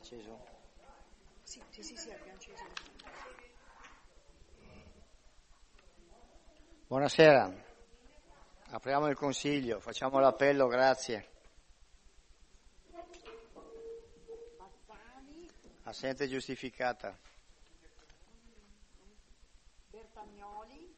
acceso? Sì, abbiamo acceso. Buonasera, apriamo il consiglio, facciamo l'appello, grazie. Bazzani. Assente giustificata. Bertagnoli.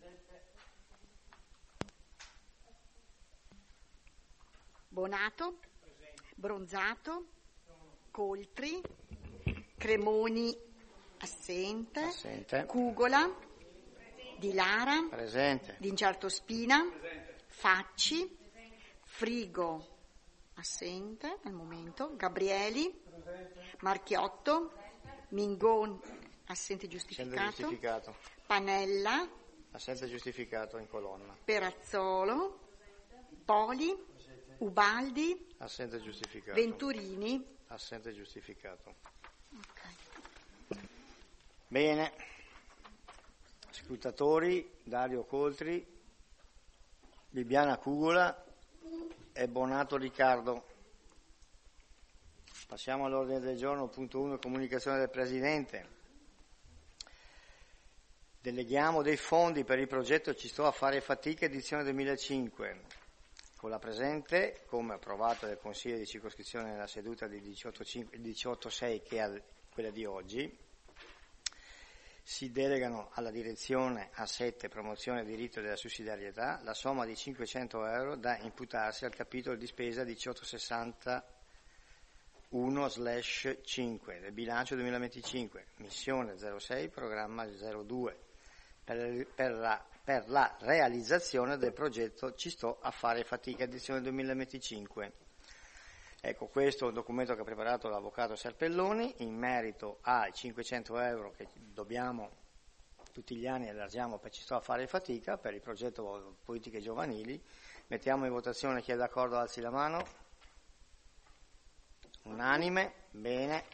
Bonato. Bronzato. Coltri. Cremoni assente. Cugola. Di Lara. Presente. D'Incerto Spina. Facci. Frigo assente al momento. Gabrieli. Marchiotto. Mingon assente giustificato. Panella. Assente giustificato in colonna. Perazzolo. Poli. Ubaldi. Assente giustificato. Venturini. Assente giustificato. Okay. Bene. Scrutatori: Dario Coltri, Bibiana Cugola e Bonato Riccardo. Passiamo all'ordine del giorno, punto 1, comunicazione del Presidente. Deleghiamo dei fondi per il progetto Ci sto a fare fatica edizione 2005. Con la presente, come approvata dal Consiglio di circoscrizione nella seduta di 18/6 che è quella di oggi, si delegano alla direzione A7 promozione diritto della sussidiarietà la somma di 500 euro da imputarsi al capitolo di spesa 1861/5 del bilancio 2025, missione 06, programma 02, per la realizzazione del progetto Ci sto a fare fatica edizione 2025. Ecco, questo è un documento che ha preparato l'avvocato Serpelloni in merito ai 500 euro che dobbiamo tutti gli anni, allargiamo per Ci sto a fare fatica per il progetto politiche giovanili. Mettiamo in votazione, chi è d'accordo alzi la mano. Unanime, bene.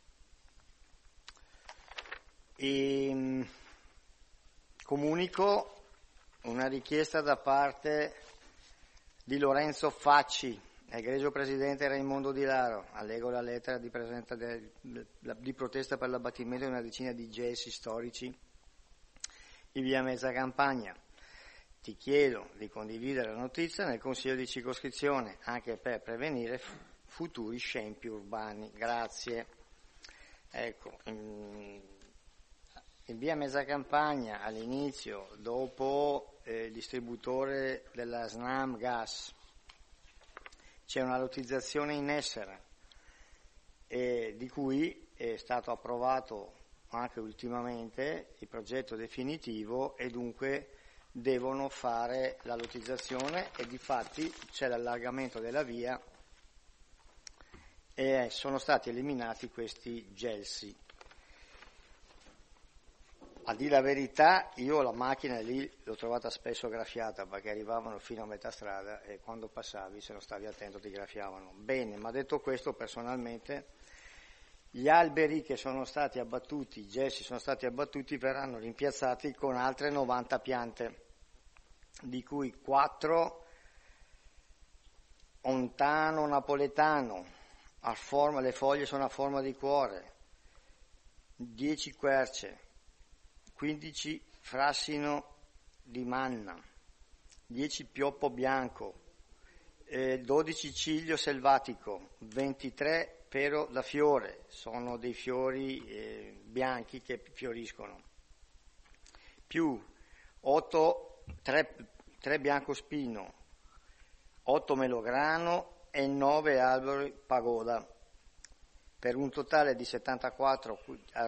Comunico una richiesta da parte di Lorenzo Facci, egregio presidente Raimondo Di Laro. Allego la lettera di protesta per l'abbattimento di una decina di gessi storici in via Mezza Campagna. Ti chiedo di condividere la notizia nel Consiglio di circoscrizione anche per prevenire futuri scempi urbani. Grazie. Ecco, in via Mezza Campagna all'inizio, dopo il distributore della SNAM Gas, c'è una lottizzazione in essere di cui è stato approvato anche ultimamente il progetto definitivo e dunque devono fare la lottizzazione e difatti c'è l'allargamento della via e sono stati eliminati questi gelsi. A dire la verità, io la macchina lì l'ho trovata spesso graffiata perché arrivavano fino a metà strada e quando passavi, se non stavi attento, ti graffiavano. Bene, ma detto questo, personalmente, gli alberi che sono stati abbattuti, i gessi sono stati abbattuti, verranno rimpiazzati con altre 90 piante, di cui 4 ontano napoletano, le foglie sono a forma di cuore, 10 querce, 15 frassino di manna, 10 pioppo bianco, 12 ciglio selvatico, 23 pero da fiore, sono dei fiori bianchi che fioriscono, più 3 biancospino, 8 melograno e 9 alberi pagoda, per un totale di 74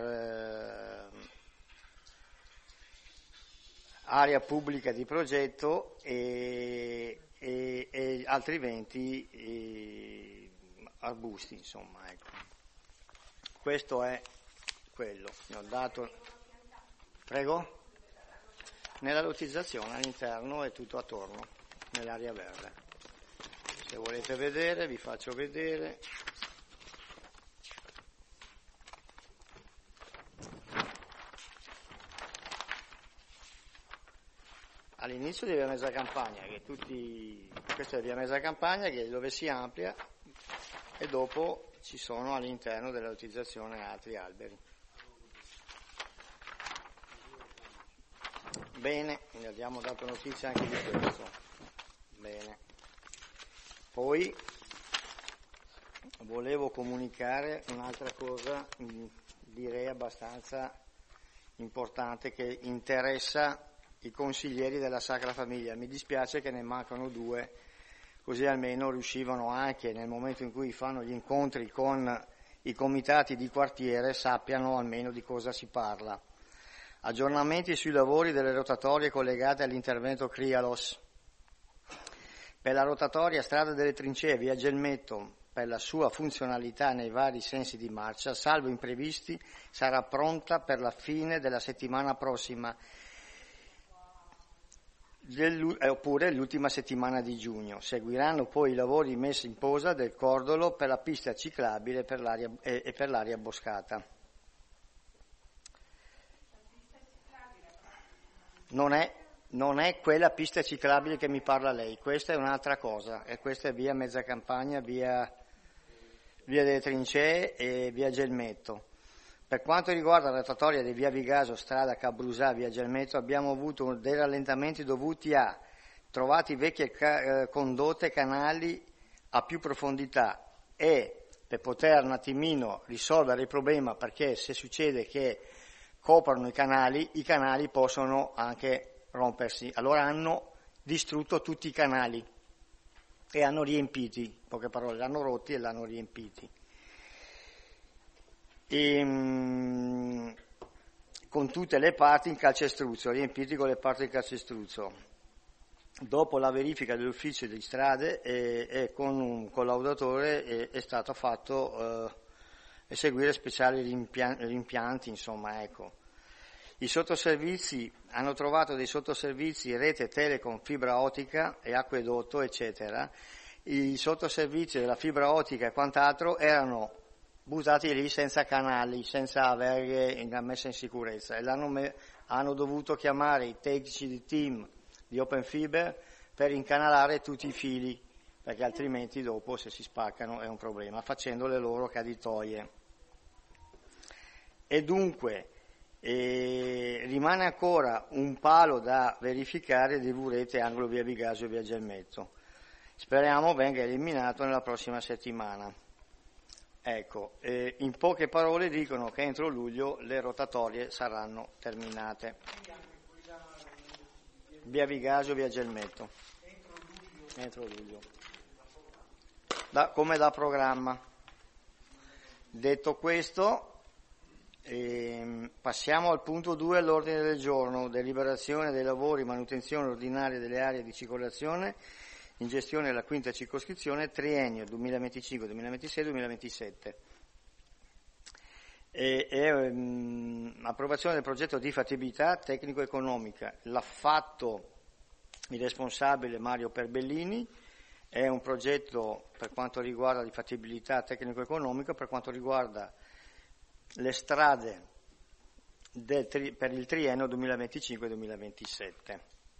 area pubblica di progetto e altri 20 arbusti, insomma, ecco. Questo è quello, ne ho dato. Prego? Nella lottizzazione all'interno e tutto attorno, nell'area verde. Se volete vedere, vi faccio vedere. All'inizio di via Mezza Campagna, questa è via Mezza Campagna, che è dove si amplia, e dopo ci sono all'interno della utilizzazione altri alberi. Bene, ne abbiamo dato notizia anche di questo. Bene. Poi volevo comunicare un'altra cosa, direi abbastanza importante, che interessa i consiglieri della Sacra Famiglia. Mi dispiace che ne mancano 2, così almeno riuscivano anche nel momento in cui fanno gli incontri con i comitati di quartiere sappiano almeno di cosa si parla. Aggiornamenti sui lavori delle rotatorie collegate all'intervento Crialos. Per la rotatoria Strada delle Trincee, via Gelmetto, per la sua funzionalità nei vari sensi di marcia, salvo imprevisti, sarà pronta per la fine della settimana prossima, oppure l'ultima settimana di giugno. Seguiranno poi i lavori messi in posa del cordolo per la pista ciclabile e per l'area boscata. Non è quella pista ciclabile che mi parla lei, questa è un'altra cosa, e questa è via Mezza Campagna, via delle Trincee e via Gelmetto. Per quanto riguarda la rotatoria di via Vigaso, strada Cabrusà, via Gelmetto, abbiamo avuto dei rallentamenti dovuti a trovati vecchie condotte, canali a più profondità, e per poter un attimino risolvere il problema, perché se succede che coprono i canali possono anche rompersi. Allora hanno distrutto tutti i canali e hanno riempiti, in poche parole, l'hanno rotti e l'hanno riempiti. Con tutte le parti in calcestruzzo, riempiti con le parti in calcestruzzo. Dopo la verifica dell'ufficio di strade e con un collaudatore è stato fatto eseguire speciali rimpianti, insomma, ecco. I sottoservizi hanno trovato dei sottoservizi, rete telecom, fibra ottica e acquedotto, eccetera. I sottoservizi della fibra ottica e quant'altro erano buttati lì senza canali, senza verghe messe in sicurezza, e hanno dovuto chiamare i tecnici di team di Open Fiber per incanalare tutti i fili, perché altrimenti dopo, se si spaccano, è un problema, facendo le loro caditoie. E dunque rimane ancora un palo da verificare di Vurete angolo via Vigasio e via Gelmetto. Speriamo venga eliminato nella prossima settimana. Ecco, in poche parole dicono che entro luglio le rotatorie saranno terminate. Via Vigasio, via Gelmetto. Entro luglio. Come da programma. Detto questo, passiamo al punto 2 all'ordine del giorno, deliberazione dei lavori, manutenzione ordinaria delle aree di circolazione in gestione della quinta circoscrizione, triennio 2025, 2026, 2027. Approvazione del progetto di fattibilità tecnico-economica. L'ha fatto il responsabile Mario Perbellini. È un progetto per quanto riguarda di fattibilità tecnico-economica, per quanto riguarda le strade per il triennio 2025-2027.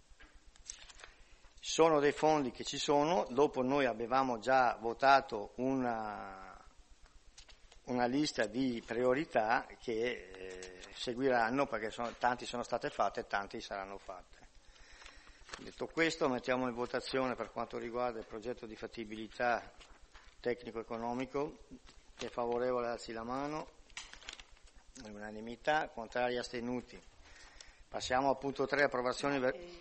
Sono dei fondi che ci sono, dopo noi avevamo già votato una lista di priorità che seguiranno, perché tanti sono state fatte e tanti saranno fatte. Detto questo, mettiamo in votazione per quanto riguarda il progetto di fattibilità tecnico-economico. Chi è favorevole alzi la mano. Unanimità, contrari, astenuti. Passiamo al punto 3, approvazione.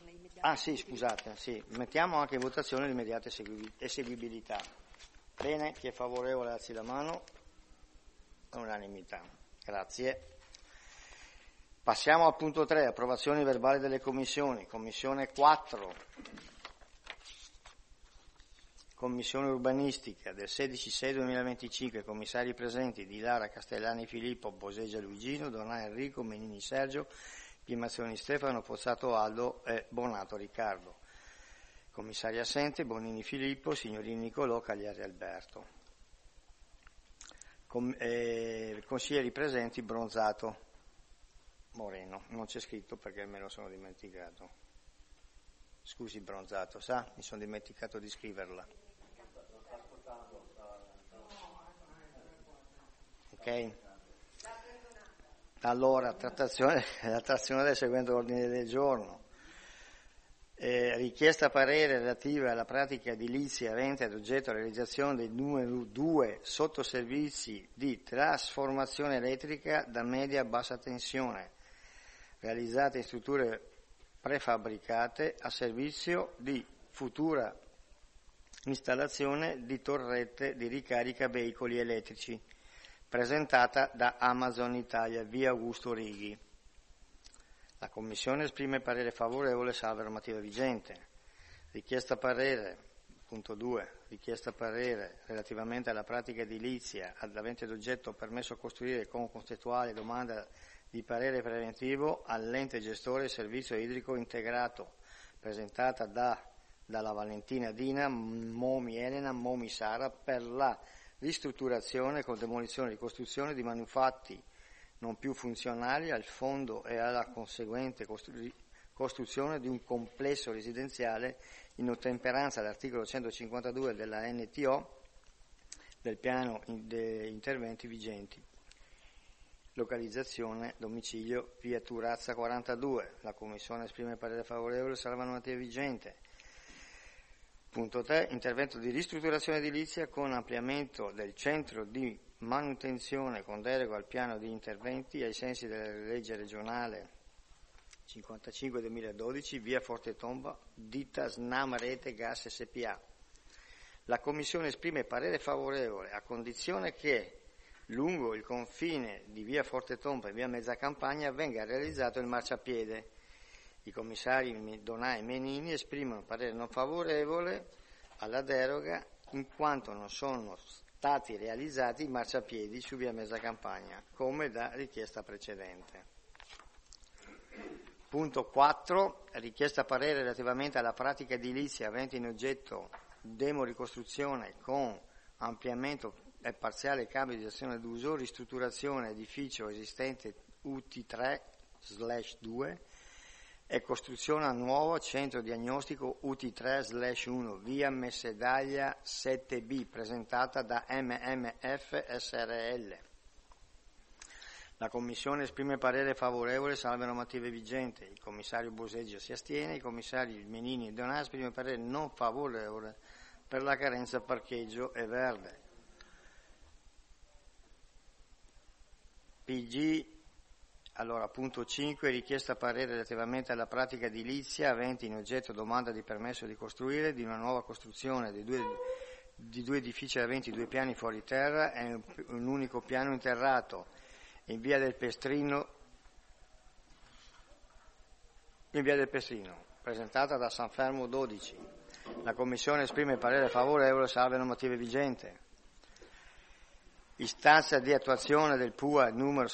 Mettiamo anche in votazione l'immediata eseguibilità. Bene, chi è favorevole alzi la mano. Unanimità. Grazie. Passiamo al punto 3, approvazione verbale delle commissioni. Commissione 4, Commissione urbanistica del 16/6/2025, commissari presenti di Lara, Castellani Filippo, Bosegia Luigino, Donà Enrico, Menini Sergio, Pimazzoni Stefano, Pozzato Aldo e Bonato Riccardo. Commissari assenti, Bonini Filippo, Signorini Nicolò, Cagliari Alberto. Consiglieri presenti, Bronzato, Moreno. Non c'è scritto perché me lo sono dimenticato. Scusi Bronzato, mi sono dimenticato di scriverla. Ok? Allora, la trattazione del seguente ordine del giorno. Richiesta parere relativa alla pratica edilizia avente ad oggetto la realizzazione dei numero 2 sottoservizi di trasformazione elettrica da media a bassa tensione, realizzate in strutture prefabbricate a servizio di futura installazione di torrette di ricarica veicoli elettrici, presentata da Amazon Italia, via Augusto Righi. La Commissione esprime parere favorevole salvo normativa vigente. Richiesta parere, punto 2, richiesta parere relativamente alla pratica edilizia avente ad oggetto permesso a costruire con contestuale domanda di parere preventivo all'ente gestore del servizio idrico integrato, presentata dalla Valentina Dina, Momi Elena, Momi Sara, per la ristrutturazione con demolizione e ricostruzione di manufatti non più funzionali al fondo e alla conseguente costruzione di un complesso residenziale in ottemperanza all'articolo 152 della NTO del piano di interventi vigenti. Localizzazione, domicilio, via Turazza 42. La Commissione esprime parere favorevole salva normativa vigente. Punto 3. Intervento di ristrutturazione edilizia con ampliamento del centro di manutenzione con deroga al piano di interventi ai sensi della legge regionale 55/2012, via Forte Tomba, ditta Snam Rete Gas SPA. La Commissione esprime parere favorevole a condizione che lungo il confine di via Forte Tomba e via Mezza Campagna venga realizzato il marciapiede. I commissari Donà e Menini esprimono parere non favorevole alla deroga in quanto non sono stati realizzati i marciapiedi su via Mezza Campagna, come da richiesta precedente. Punto 4. Richiesta parere relativamente alla pratica edilizia avente in oggetto demoricostruzione con ampliamento e parziale cambio di azione d'uso, ristrutturazione edificio esistente UT3/2 e costruzione a nuovo centro diagnostico UT3/1, via Messedaglia 7B, presentata da MMF SRL. La Commissione esprime parere favorevole salve normative vigente. Il commissario Boseggio si astiene, i commissari Menini e Donà esprime parere non favorevole per la carenza parcheggio e verde. PG. Allora, punto 5, richiesta parere relativamente alla pratica edilizia avente in oggetto domanda di permesso di costruire di una nuova costruzione di due edifici aventi 2 piani fuori terra e un unico piano interrato in via del Pestrino, presentata da Sanfermo 12. La Commissione esprime parere favorevole salve normative vigente. Istanza di attuazione del PUA numero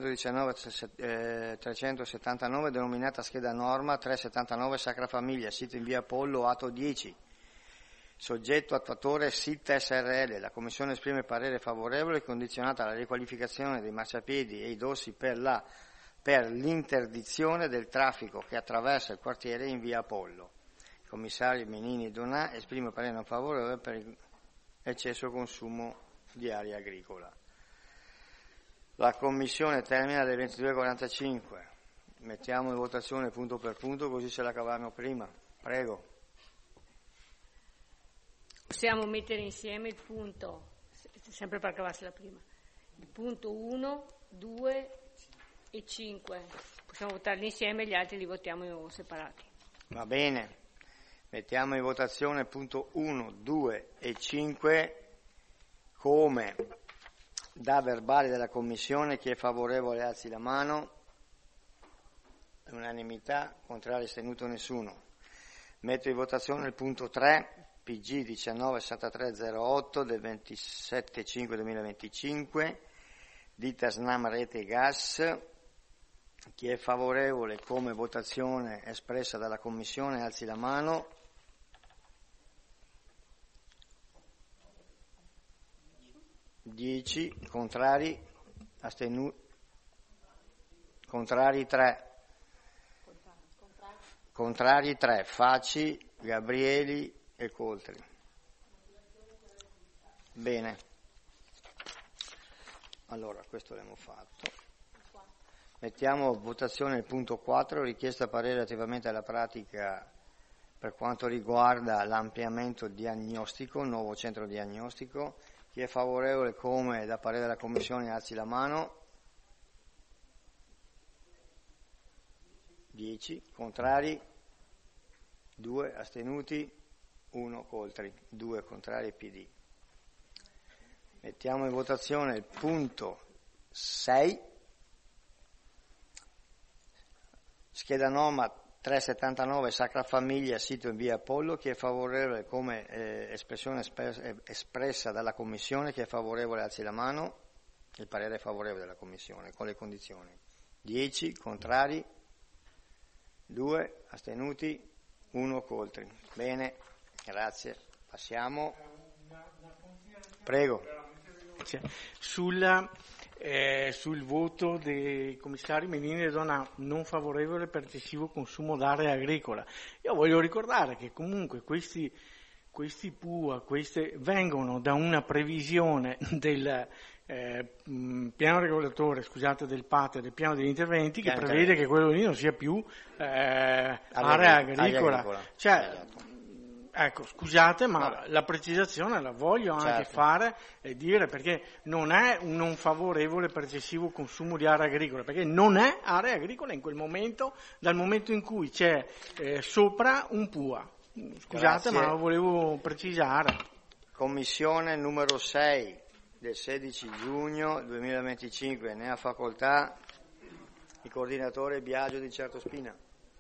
719-379 denominata scheda norma 379 Sacra Famiglia, sito in via Apollo, atto 10. Soggetto attuatore SIT SRL. La Commissione esprime parere favorevole condizionata alla riqualificazione dei marciapiedi e i dossi per l'interdizione del traffico che attraversa il quartiere in via Apollo. I commissari Menini e Donà esprime parere non favorevole per eccesso consumo di area agricola. La Commissione termina alle 22:45. Mettiamo in votazione punto per punto così ce la cavavamo prima. Prego. Possiamo mettere insieme il punto, sempre per cavarsela prima, il punto 1, 2 e 5. Possiamo votarli insieme, gli altri li votiamo separati. Va bene. Mettiamo in votazione punto 1, 2 e 5 come da verbale della Commissione. Chi è favorevole alzi la mano. Unanimità, contrario astenuto nessuno. Metto in votazione il punto 3, PG 196308 del 27/5/2025, ditta Snam Rete Gas. Chi è favorevole come votazione espressa dalla Commissione alzi la mano. Dieci, contrari, contrari 3. Contrari 3, Facci, Gabrieli e Coltri. Bene. Allora, questo l'abbiamo fatto. Mettiamo a votazione il punto 4, richiesta parere relativamente alla pratica per quanto riguarda l'ampliamento diagnostico, il nuovo centro diagnostico. Chi è favorevole come da parere della Commissione alzi la mano. 10, contrari, 2, astenuti, 1 contri, 2 contrari PD. Mettiamo in votazione il punto 6, scheda Noma 379 Sacra Famiglia, sito in via Apollo. Chi è favorevole come espressione espressa dalla Commissione, chi è favorevole alzi la mano. Il parere è favorevole della Commissione con le condizioni. 10, contrari, 2, astenuti, 1 contri. Bene, grazie. Passiamo. Prego. Sul voto dei commissari Menini e Donna non favorevole per eccessivo consumo d'area agricola. Io voglio ricordare che comunque questi PUA vengono da una previsione del piano regolatore, del PAT, del piano degli interventi, che prevede che quello lì non sia più area agricola. Cioè, ecco, scusate, ma la precisazione la voglio anche fare e dire, perché non è un non favorevole per eccessivo consumo di area agricola, perché non è area agricola in quel momento, dal momento in cui c'è sopra un PUA. Scusate, ma lo volevo precisare. Commissione numero 6 del 16 giugno 2025, ne ha facoltà il coordinatore Biagio di Certospina.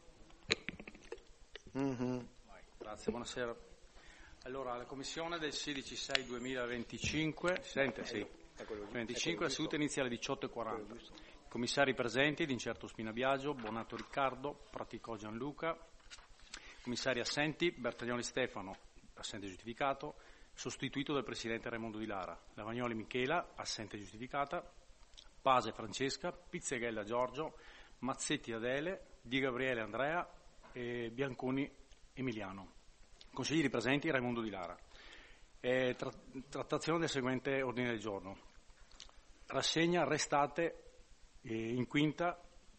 Grazie, buonasera. Allora, la Commissione del 16/6/2025, la seduta iniziale 18:40. Commissari presenti: D'Incerto Spina Biagio, Bonato Riccardo, Pratico Gianluca. Commissari assenti: Bertagnoli Stefano, assente giustificato, sostituito dal Presidente Raimondo Di Lara. Lavagnoli Michela, assente giustificata. Pase Francesca, Pizzeghella Giorgio, Mazzetti Adele, Di Gabriele Andrea e Bianconi Emiliano. Consiglieri presenti: Raimondo Di Lara. Trattazione del seguente ordine del giorno. Rassegna restate in quinta,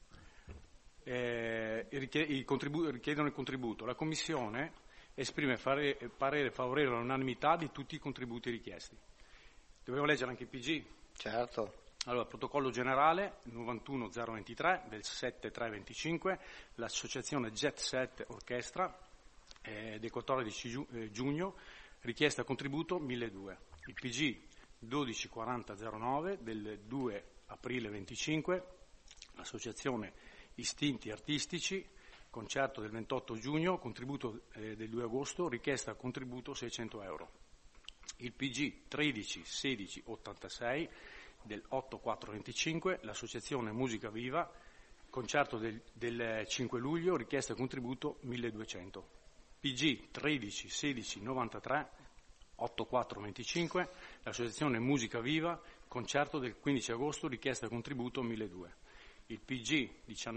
richiedono il contributo. La Commissione esprime parere favorevole all'unanimità di tutti i contributi richiesti. Dobbiamo leggere anche il PG? Certo. Allora, protocollo generale 91023 del 7/3/25, l'associazione Jet Set Orchestra del 14 giugno, richiesta contributo 1.200. Il PG 124009 del 2 aprile 25, l'associazione Istinti Artistici, concerto del 28 giugno, contributo del 2 agosto, richiesta contributo 600 euro. Il PG 131686 del 8425, l'associazione Musica Viva, concerto del 5 luglio, richiesta contributo 1200. PG 131693 8425, l'associazione Musica Viva, concerto del 15 agosto, richiesta contributo 1200. Il PG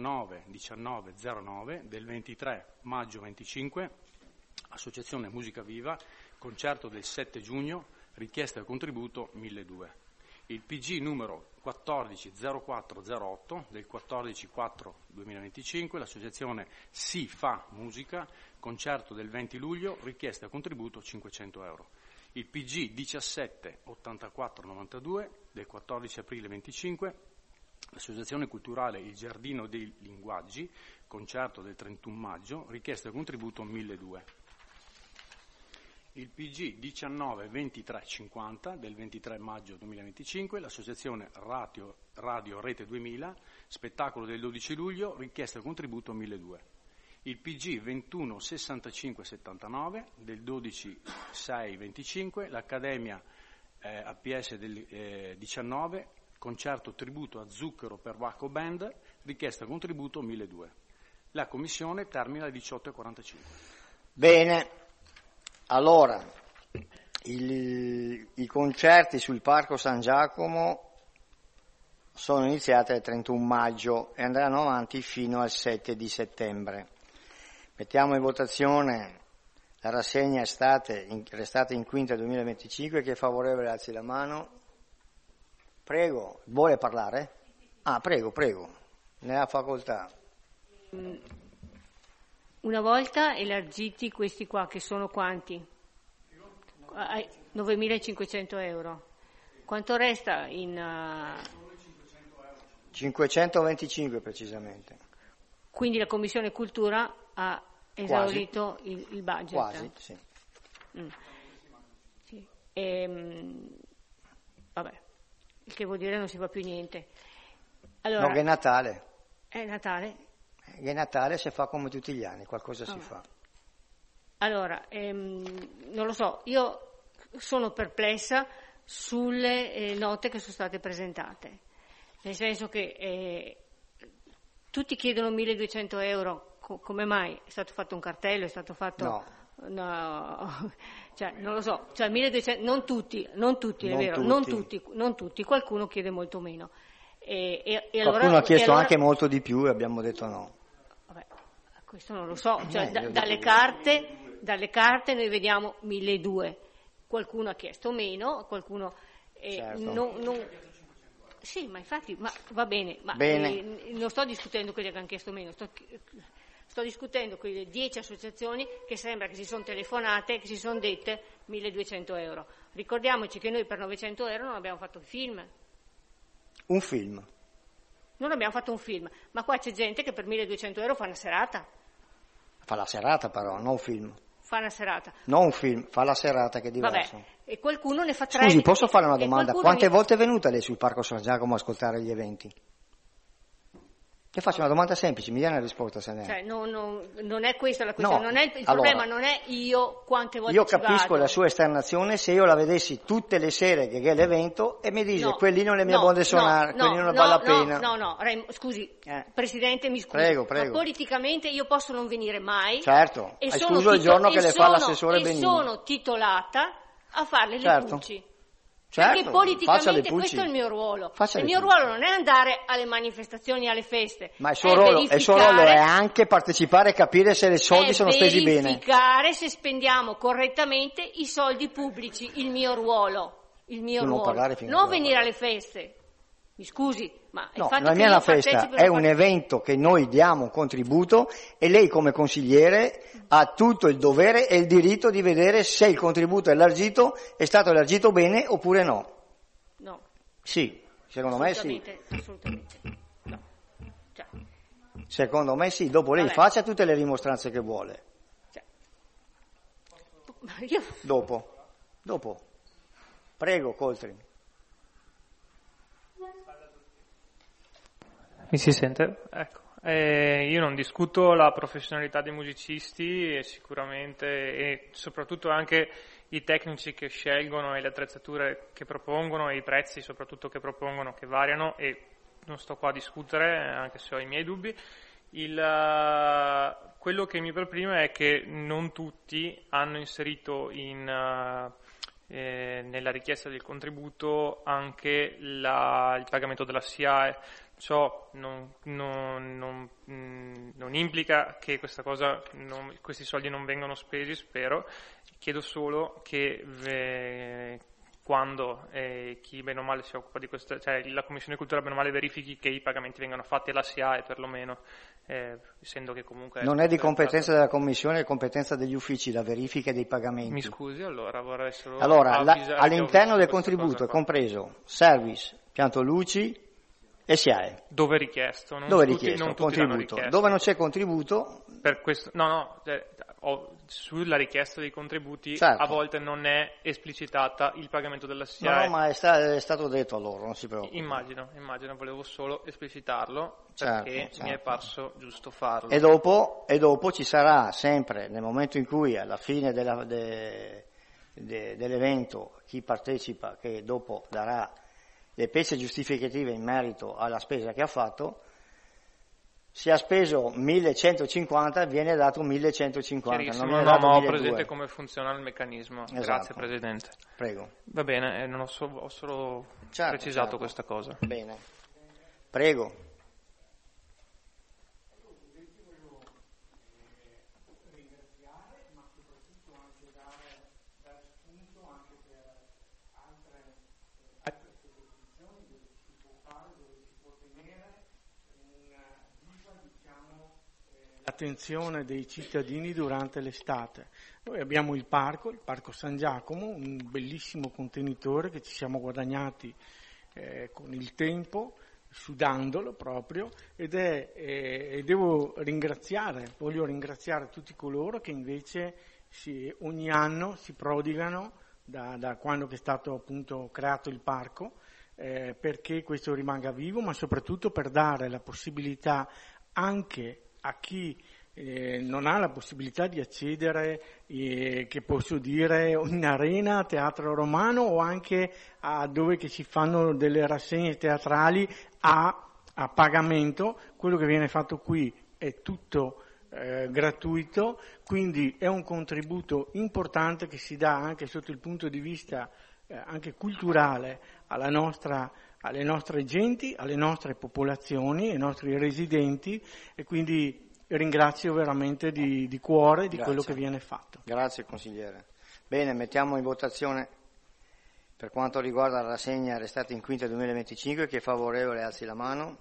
191909 del 23 maggio 25, associazione Musica Viva, concerto del 7 giugno, richiesta contributo 1200. Il PG numero 140408 del 14/4/2025, l'associazione Si Fa Musica, concerto del 20 luglio, richiesta contributo 500 euro. Il PG 178492 del 14 aprile 25, l'associazione culturale Il Giardino dei Linguaggi, concerto del 31 maggio, richiesta contributo 1200. Il PG 192350 del 23 maggio 2025, l'associazione Radio Rete 2000, spettacolo del 12 luglio, richiesta contributo 1200. Il PG 216579 del 12/6/25, l'Accademia APS del 19, concerto tributo a Zucchero per Wacko Band, richiesta contributo 1200. La Commissione termina alle 18:45. Bene. Allora, i concerti sul Parco San Giacomo sono iniziati il 31 maggio e andranno avanti fino al 7 di settembre. Mettiamo in votazione la rassegna restate in quinta 2025. Chi è favorevole alzi la mano. Prego, vuole parlare? Ah, prego, ne ha facoltà. Una volta elargiti questi qua, che sono quanti? 9.500 euro. Quanto resta in... 525 precisamente. Quindi la Commissione Cultura ha esaurito il budget? Quasi, sì. Sì. Vabbè, il che vuol dire non si fa più niente. Allora, No, che è Natale. È Natale? Che è Natale, si fa come tutti gli anni, qualcosa si fa. Allora, non lo so, io sono perplessa sulle note che sono state presentate, nel senso che tutti chiedono 1.200 euro, come mai? È stato fatto un cartello, è stato fatto... No, cioè, non lo so, cioè 1.200, non tutti, è vero, non tutti, qualcuno chiede molto meno. E Qualcuno allora, ha chiesto anche molto di più e abbiamo detto no. Vabbè, questo non lo so, cioè, dalle carte noi vediamo 1.200, qualcuno ha chiesto meno, qualcuno certo. Sì, ma infatti va bene, ma non sto discutendo quelli che hanno chiesto meno, sto discutendo quelle 10 associazioni che sembra che si sono telefonate, che si sono dette 1.200 euro. Ricordiamoci che noi per 900 euro non abbiamo fatto un film. Un film? Non abbiamo fatto un film, ma qua c'è gente che per 1.200 euro fa una serata. Fa la serata però, non un film. Fa una serata. Non un film, fa la serata che è diverso. Vabbè, e qualcuno ne fa 3. Scusi, posso fare una domanda? Quante volte è venuta lei sul Parco San Giacomo a ascoltare gli eventi? Ti faccio una domanda semplice, mi dia una risposta se ne è. Cioè, non è questa la questione, No, il problema non è io quante volte io ci capisco vado. la sua esternazione se io la vedessi tutte le sere che è l'evento e mi dice quelli non è mia buona suonare, quelli non vale la pena. No, scusi, Presidente, mi scusi. Prego. Ma politicamente io posso non venire mai. Certo, e escluso il giorno che le fa l'assessore Benigni. E sono titolata a farle le pulci. Certo, perché politicamente questo è il mio ruolo. Il mio ruolo non è andare alle manifestazioni, alle feste. Ma il suo ruolo è anche partecipare e capire se i soldi sono spesi bene. Verificare se spendiamo correttamente i soldi pubblici, il mio ruolo. Non venire alle feste. Mi scusi, ma il fatto non è una festa, è un evento che noi diamo un contributo e lei come consigliere ha tutto il dovere e il diritto di vedere se il contributo è stato elargito bene oppure no. No. Sì, secondo me sì. Assolutamente. No. Cioè. Secondo me sì, dopo lei faccia tutte le rimostranze che vuole. Cioè. Dopo. Prego, Coltri. Mi si sente? Ecco. Io non discuto la professionalità dei musicisti e sicuramente e soprattutto anche i tecnici che scelgono e le attrezzature che propongono e i prezzi soprattutto che propongono che variano e non sto qua a discutere anche se ho i miei dubbi. Quello che mi perprime è che non tutti hanno inserito nella richiesta del contributo anche il pagamento della SIAE. Ciò non implica che questi soldi non vengano spesi, spero. Chiedo solo che quando chi bene o male si occupa di questo, cioè la Commissione Cultura bene o male verifichi che i pagamenti vengano fatti alla SIAE perlomeno, essendo che comunque... Non è di competenza della Commissione, è competenza degli uffici la verifica dei pagamenti. Mi scusi, allora vorrei solo... all'interno del contributo è compreso service, pianto luci e SIAE. Dove richiesto? Contributo. Dove non c'è contributo... Per questo, sulla richiesta dei contributi certo. A volte non è esplicitata il pagamento della SIAE. No, ma è stato detto a loro, non si preoccupi. Immagino, volevo solo esplicitarlo perché mi è parso giusto farlo. E dopo ci sarà sempre, nel momento in cui alla fine dell'evento chi partecipa, che dopo darà le pezze giustificative in merito alla spesa che ha fatto, se ha speso 1.150 viene dato 1.150. Ma ho presente come funziona il meccanismo. Esatto. Grazie Presidente. Prego. Va bene, ho solo precisato questa cosa. Bene. Prego. l'attenzione dei cittadini durante l'estate. Noi abbiamo il Parco San Giacomo, un bellissimo contenitore che ci siamo guadagnati con il tempo, sudandolo proprio, e voglio ringraziare tutti coloro che invece ogni anno si prodigano da quando è stato appunto creato il parco, perché questo rimanga vivo, ma soprattutto per dare la possibilità anche a chi non ha la possibilità di accedere, che posso dire, in arena, teatro romano, o anche a dove che si fanno delle rassegne teatrali a pagamento. Quello che viene fatto qui è tutto gratuito, quindi è un contributo importante che si dà anche sotto il punto di vista anche culturale alle nostre genti, alle nostre popolazioni, ai nostri residenti, e quindi ringrazio veramente di cuore di quello che viene fatto. Grazie consigliere. Bene, mettiamo in votazione per quanto riguarda la rassegna Restate in Quinta 2025, chi è favorevole alzi la mano.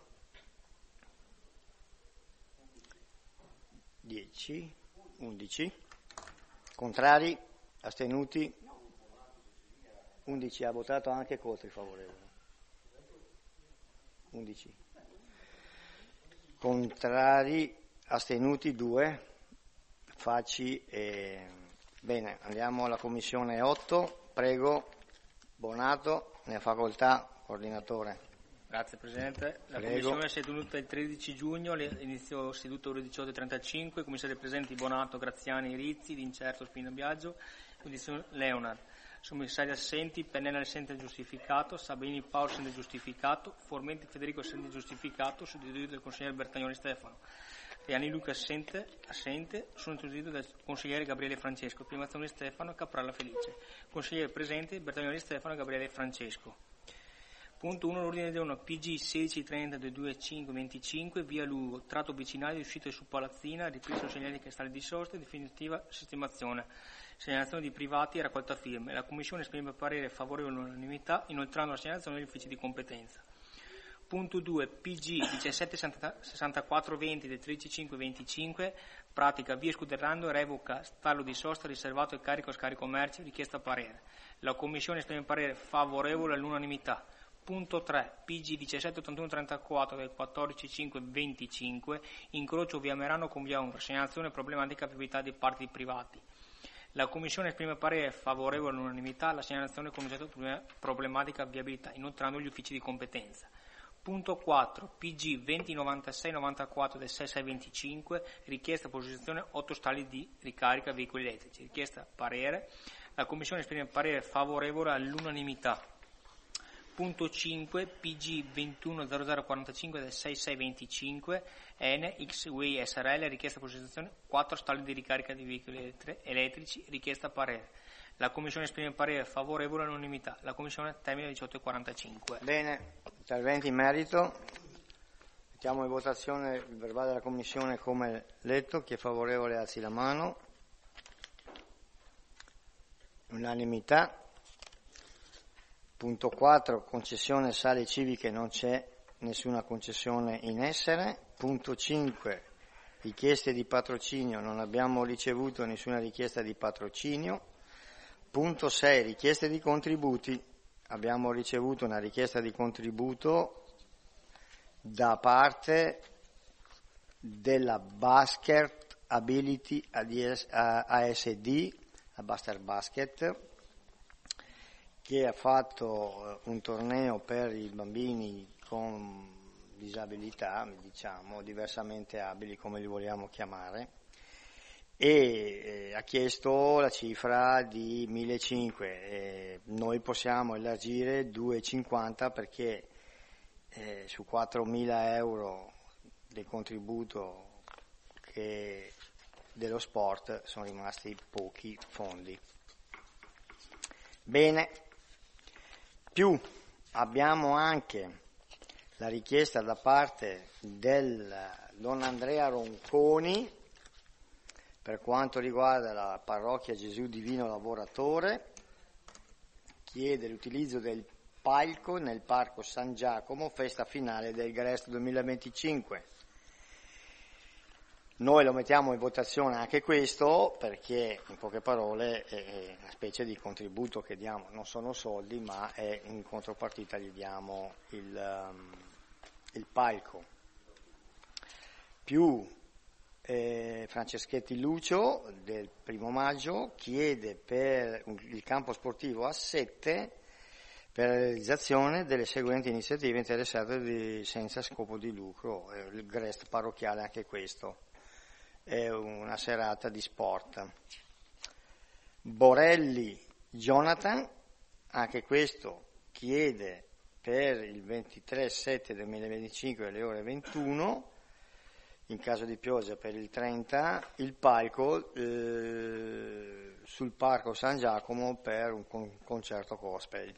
10, 11, contrari, astenuti, 11, ha votato anche Cotri favorevole, 11, contrari, astenuti 2, Facci e... Bene, andiamo alla commissione 8, prego, Bonato, ne ha facoltà, coordinatore. Grazie Presidente. La Prego. Commissione si è tenuta il 13 giugno, inizio seduta ore 18.35, commissari presenti Bonato, Graziani, Rizzi, D'Incerto, Spina Biagio, condizione Leonard. Commissari assenti, Pennella assente giustificato, Sabini Paolo assente giustificato, Formenti Federico assente giustificato, sostituito del consigliere Bertagnoli Stefano. Reani Luca assente, sono sostituito dal consigliere Gabriele Francesco, Primazione Stefano, Capralla Felice. Consigliere presente Bertagnoli Stefano, Gabriele Francesco. Punto 1, l'ordine del giorno PG 1630 del 2525, via Lugo, tratto vicinale, uscita su Palazzina, ripristino segnali castali di sosta, definitiva sistemazione, segnalazione di privati e raccolta firme. La Commissione esprime parere favorevole all'unanimità, inoltrando la segnalazione agli uffici di competenza. Punto 2, PG 176420 del 13525, pratica via Scuderrando, revoca stallo di sosta riservato e carico a scarico merci, richiesta parere. La Commissione esprime parere favorevole all'unanimità. Punto 3, PG 178134 del 14525, incrocio via Merano con via Umbra, segnalazione problematica viabilità di parti privati. La Commissione esprime parere favorevole all'unanimità alla segnalazione con oggetto problematica viabilità, inoltrando gli uffici di competenza. Punto 4, PG 209694 del 6625, richiesta posizione 8 stalli di ricarica veicoli elettrici, richiesta parere. La Commissione esprime parere favorevole all'unanimità. Punto 5, PG 210045 del 6625, Ene X-Way SRL, richiesta posizione 4 stalli di ricarica di veicoli elettrici, richiesta parere. La Commissione esprime parere favorevole all'unanimità. La Commissione termina alle 18.45. Bene, interventi in merito. Mettiamo in votazione il verbale della Commissione come letto. Chi è favorevole alzi la mano. Unanimità. Punto 4, concessione sale civiche, non c'è nessuna concessione in essere. Punto 5, richieste di patrocinio, non abbiamo ricevuto nessuna richiesta di patrocinio. Punto 6, richieste di contributi, abbiamo ricevuto una richiesta di contributo da parte della Basket Ability ASD, la Buster Basket, che ha fatto un torneo per i bambini con disabilità, diciamo, diversamente abili, come li vogliamo chiamare, e ha chiesto la cifra di 1.500. Noi possiamo elargire 2.50 perché su 4.000 euro del contributo dello sport sono rimasti pochi fondi. Bene. Più abbiamo anche la richiesta da parte del Don Andrea Ronconi per quanto riguarda la parrocchia Gesù Divino Lavoratore, chiede l'utilizzo del palco nel Parco San Giacomo, festa finale del Grest 2025. Noi lo mettiamo in votazione anche questo perché, in poche parole, è una specie di contributo che diamo, non sono soldi, ma è in contropartita gli diamo il palco. Più Franceschetti Lucio del 1 maggio chiede per il campo sportivo a Sette per la realizzazione delle seguenti iniziative interessate senza scopo di lucro, il GREST parrocchiale anche questo. È una serata di sport. Borelli Jonathan, anche questo chiede per il 23/7/2025 alle ore 21, in caso di pioggia per il 30, il palco sul Parco San Giacomo per un concerto gospel.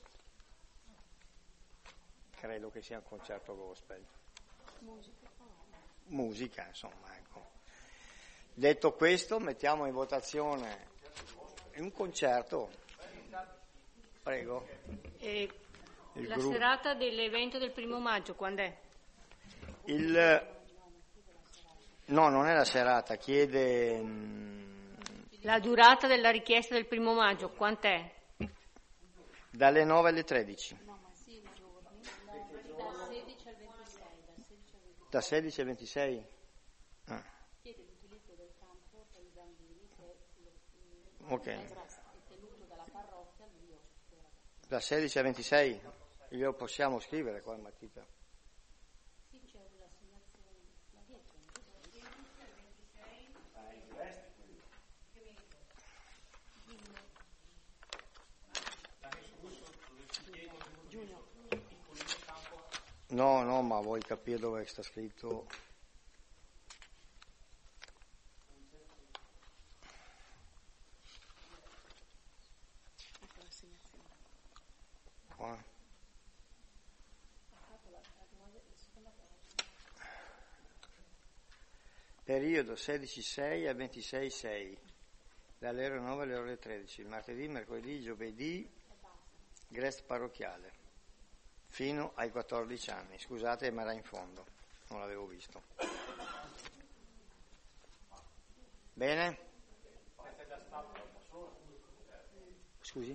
Credo che sia un concerto gospel. Musica, insomma, ecco. Detto questo, mettiamo in votazione un concerto. Prego. La serata dell'evento del 1 maggio, quando è? No, non è la serata, chiede... La durata della richiesta del 1 maggio, quant'è? Dalle 9 alle 13. Da 16 al 26? Ah. Ok. Da 16 a 26? Io possiamo scrivere qua in matita. No, ma vuoi capire dove sta scritto? Qua. Periodo 16/6 a 26/6, dalle ore 9 alle ore 13, martedì, mercoledì, giovedì, GREST parrocchiale. Fino ai 14 anni. Scusate, ma era in fondo, non l'avevo visto. Bene? Scusi?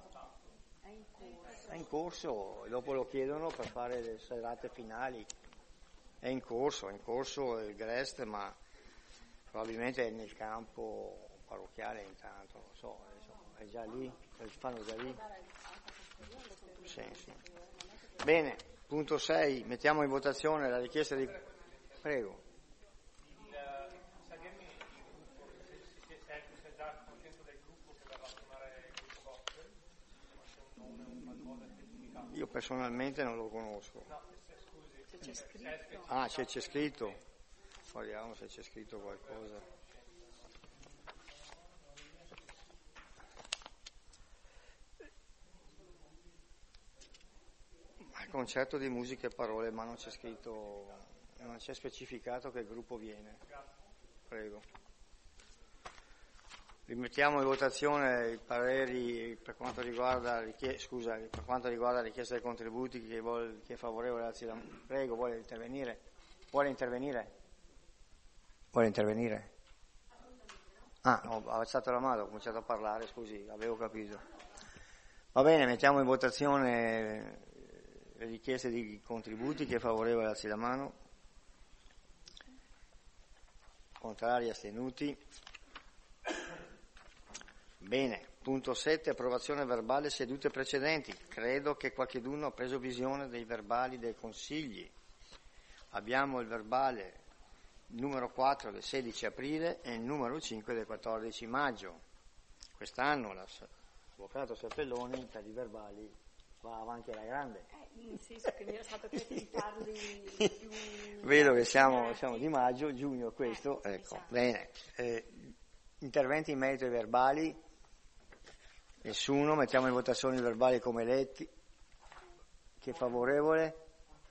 È in corso, dopo lo chiedono per fare le serate finali. È in corso il GREST, ma probabilmente è nel campo parrocchiale intanto, non so, è già lì, fanno già lì. Sì. Bene, punto 6, mettiamo in votazione la richiesta di... Prego. Io personalmente non lo conosco. C'è scritto. Ah, c'è scritto. Vediamo se c'è scritto qualcosa. Concerto di musica e parole, ma non c'è scritto, non c'è specificato che gruppo viene. Prego. Rimettiamo in votazione i pareri per quanto riguarda la richiesta dei contributi. Chi è favorevole alzi la mano. Prego, vuole intervenire? Ah, ho alzato la mano, ho cominciato a parlare, scusi, avevo capito. Va bene, mettiamo in votazione le richieste di contributi. Chi è favorevole alzi la mano. Contrari, astenuti. Bene, punto 7, approvazione verbale sedute precedenti. Credo che qualcheduno ha preso visione dei verbali dei consigli. Abbiamo il verbale numero 4 del 16 aprile e il numero 5 del 14 maggio. Quest'anno l'avvocato Serpelloni per i verbali va avanti alla grande. Nel senso che mi era stato chiesto di farli più... Vedo che siamo di maggio, giugno questo, ecco, esatto. Bene. Interventi in merito ai verbali? Nessuno, mettiamo in votazione i verbali come letti. Chi è favorevole?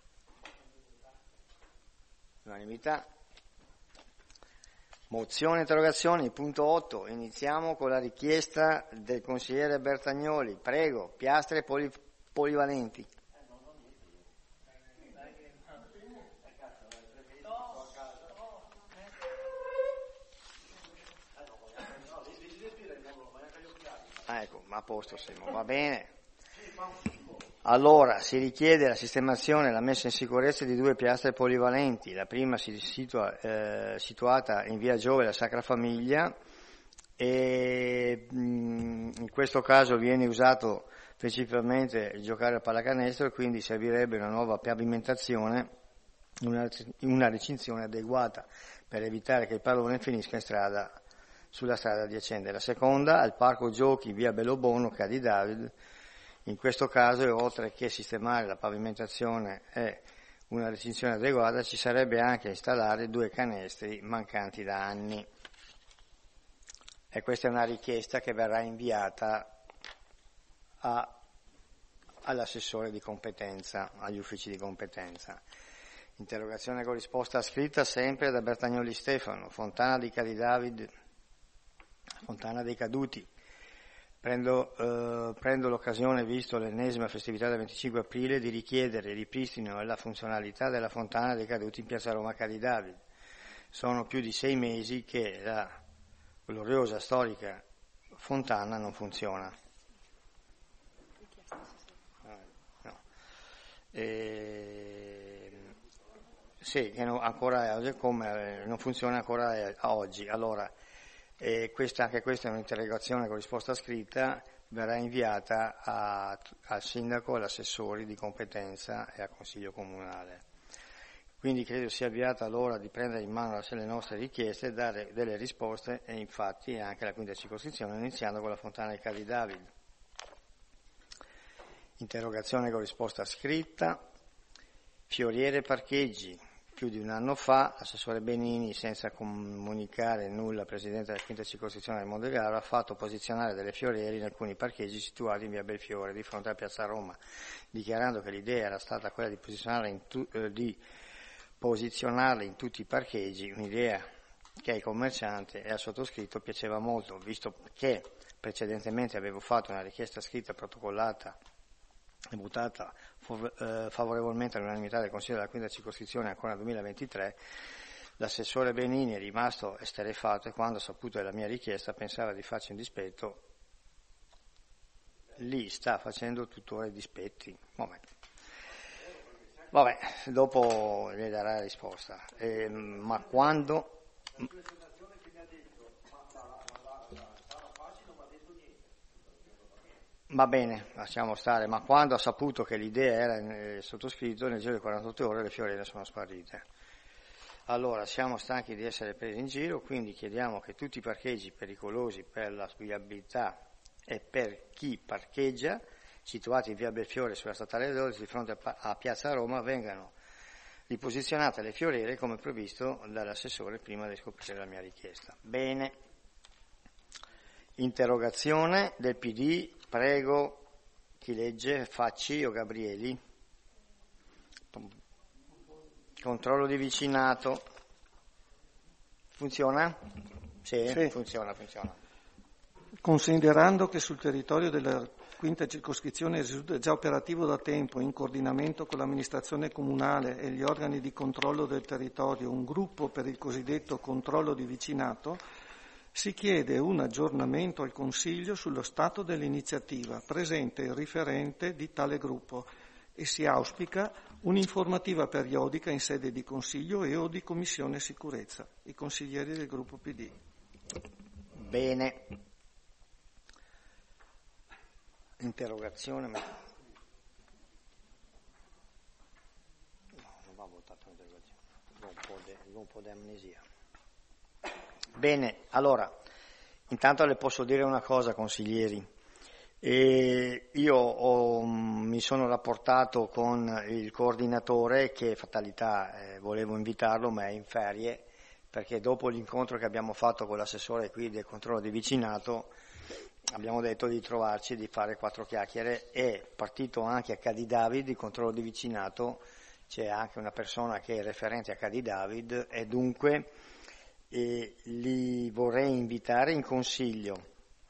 Unanimità. Mozione interrogazioni, punto 8, iniziamo con la richiesta del consigliere Bertagnoli, prego, piastre polivalenti. Ecco, a posto Simo, va bene. Allora, si richiede la sistemazione e la messa in sicurezza di 2 piastre polivalenti, la prima situata in via Giove, la Sacra Famiglia, e in questo caso viene usato principalmente il giocare a pallacanestro e quindi servirebbe una nuova pavimentazione, una recinzione adeguata per evitare che il pallone finisca sulla strada adiacente. La seconda, al parco giochi via Bellobono, Cadi David. In questo caso, oltre che sistemare la pavimentazione e una recinzione adeguata, ci sarebbe anche installare 2 canestri mancanti da anni. E questa è una richiesta che verrà inviata all'assessore di competenza, agli uffici di competenza. Interrogazione con risposta scritta sempre da Bertagnoli Stefano, Fontana di Cadi David, Fontana dei Caduti. Prendo l'occasione, visto l'ennesima festività del 25 aprile, di richiedere il ripristino e la funzionalità della Fontana dei Caduti in piazza Roma Cadi David. Sono più di 6 mesi che la gloriosa, storica fontana non funziona. No. Sì, che ancora oggi, come non funziona ancora oggi. Allora, anche questa è un'interrogazione con risposta scritta, verrà inviata al sindaco, agli assessori di competenza e al consiglio comunale. Quindi credo sia avviata l'ora di prendere in mano le nostre richieste e dare delle risposte, e infatti anche la quinta circoscrizione, iniziando con la Fontana di Cadi David. Interrogazione con risposta scritta. Fioriere parcheggi. Più di un anno fa l'assessore Benini, senza comunicare nulla al presidente della quinta circoscrizione del Mondegraro, ha fatto posizionare delle fioriere in alcuni parcheggi situati in via Belfiore di fronte a piazza Roma, dichiarando che l'idea era stata quella di posizionarle in tutti i parcheggi, un'idea che ai commercianti e al sottoscritto piaceva molto, visto che precedentemente avevo fatto una richiesta scritta protocollata e votata favorevolmente all'unanimità del Consiglio della quinta circoscrizione ancora nel 2023. L'assessore Benini è rimasto esterrefatto e quando ha saputo della mia richiesta pensava di farci un dispetto, lì sta facendo tuttora i dispetti. Vabbè, dopo le darà risposta. Ma quando? Va bene, lasciamo stare, ma quando ha saputo che l'idea era sottoscritto, nel giro di 48 ore le fioriere sono sparite. Allora, siamo stanchi di essere presi in giro, quindi chiediamo che tutti i parcheggi pericolosi per la viabilità e per chi parcheggia, situati in via Belfiore sulla statale 12 di fronte a piazza Roma, vengano riposizionate le fioriere come previsto dall'assessore prima di scoprire la mia richiesta. Bene. Interrogazione del PD, prego, chi legge, Facci o Gabrieli? Controllo di vicinato. Funziona? Sì. Funziona. Considerando che sul territorio della quinta circoscrizione risulta già operativo da tempo, in coordinamento con l'amministrazione comunale e gli organi di controllo del territorio, un gruppo per il cosiddetto controllo di vicinato, si chiede un aggiornamento al Consiglio sullo stato dell'iniziativa, presente il riferente di tale gruppo, e si auspica un'informativa periodica in sede di Consiglio e o di Commissione Sicurezza. I consiglieri del gruppo PD. Bene. Interrogazione. No, non va votato l'interrogazione. Un po' di amnesia. Bene, allora, intanto le posso dire una cosa, consiglieri. Io mi sono rapportato con il coordinatore che, fatalità, volevo invitarlo, ma è in ferie, perché dopo l'incontro che abbiamo fatto con l'assessore qui del controllo di vicinato, abbiamo detto di trovarci e di fare 4 chiacchiere. È partito anche a Cadi David, il controllo di vicinato, c'è anche una persona che è referente a Cadi David e dunque li vorrei invitare in consiglio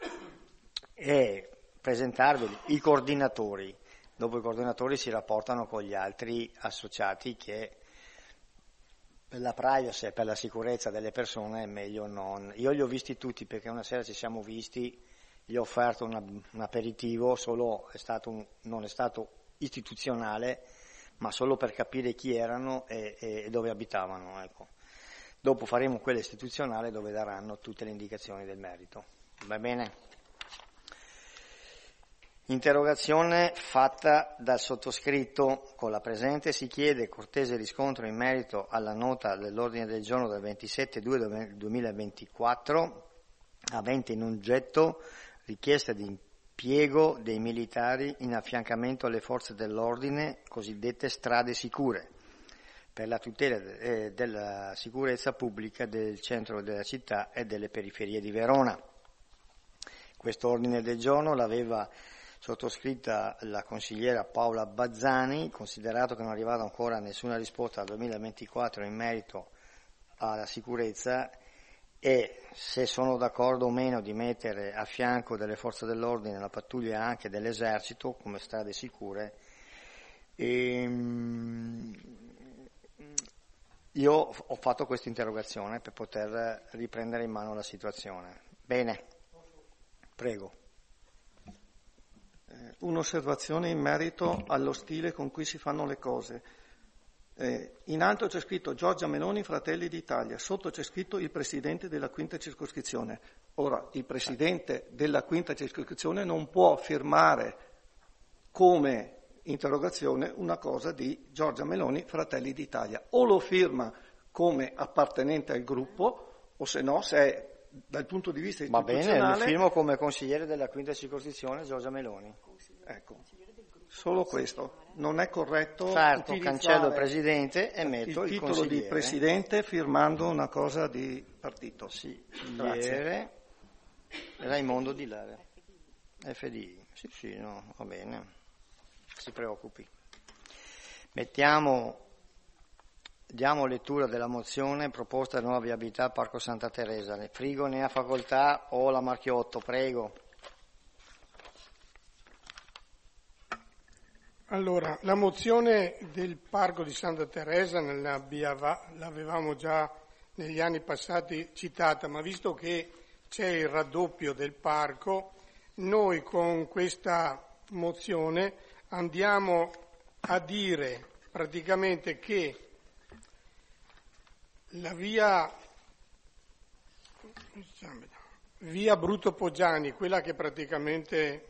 e presentarveli i coordinatori. Dopo i coordinatori si rapportano con gli altri associati, che per la privacy e per la sicurezza delle persone è meglio non. Io li ho visti tutti perché una sera ci siamo visti gli ho offerto un aperitivo, non è stato istituzionale, ma solo per capire chi erano e dove abitavano. Ecco. Dopo faremo quella istituzionale dove daranno tutte le indicazioni del merito. Va bene? Interrogazione fatta dal sottoscritto. Con la presente si chiede cortese riscontro in merito alla nota dell'ordine del giorno del 27/2/2024 avente in oggetto richiesta di impiego dei militari in affiancamento alle forze dell'ordine cosiddette strade sicure per la tutela della sicurezza pubblica del centro della città e delle periferie di Verona. Questo ordine del giorno l'aveva sottoscritta la consigliera Paola Bazzani, considerato che non è arrivata ancora nessuna risposta al 2024 in merito alla sicurezza, e se sono d'accordo o meno di mettere a fianco delle forze dell'ordine la pattuglia anche dell'esercito come strade sicure. Io ho fatto questa interrogazione per poter riprendere in mano la situazione. Bene, prego. Un'osservazione in merito allo stile con cui si fanno le cose. In alto c'è scritto Giorgia Meloni, Fratelli d'Italia, sotto c'è scritto il Presidente della Quinta Circoscrizione. Ora, il Presidente della Quinta Circoscrizione non può firmare come interrogazione una cosa di Giorgia Meloni, Fratelli d'Italia. O lo firma come appartenente al gruppo, o se no, se è dal punto di vista istituzionale... Va bene, lo firmo come consigliere della Quinta Circoscrizione Giorgia Meloni. Ecco, solo questo. Non è corretto certo, cancello Presidente e metto il titolo consigliere. di Presidente firmando una cosa di partito. Sì, consigliere Raimondo Di Lara. FDI. Sì, no, va bene. Si preoccupi. Diamo lettura della mozione proposta di nuova viabilità al Parco Santa Teresa. Frigo ne ha facoltà o la Marchiotto, prego. Allora, la mozione del Parco di Santa Teresa l'avevamo già negli anni passati citata, ma visto che c'è il raddoppio del parco, noi con questa mozione andiamo a dire praticamente che la via Bruto Poggiani, quella che praticamente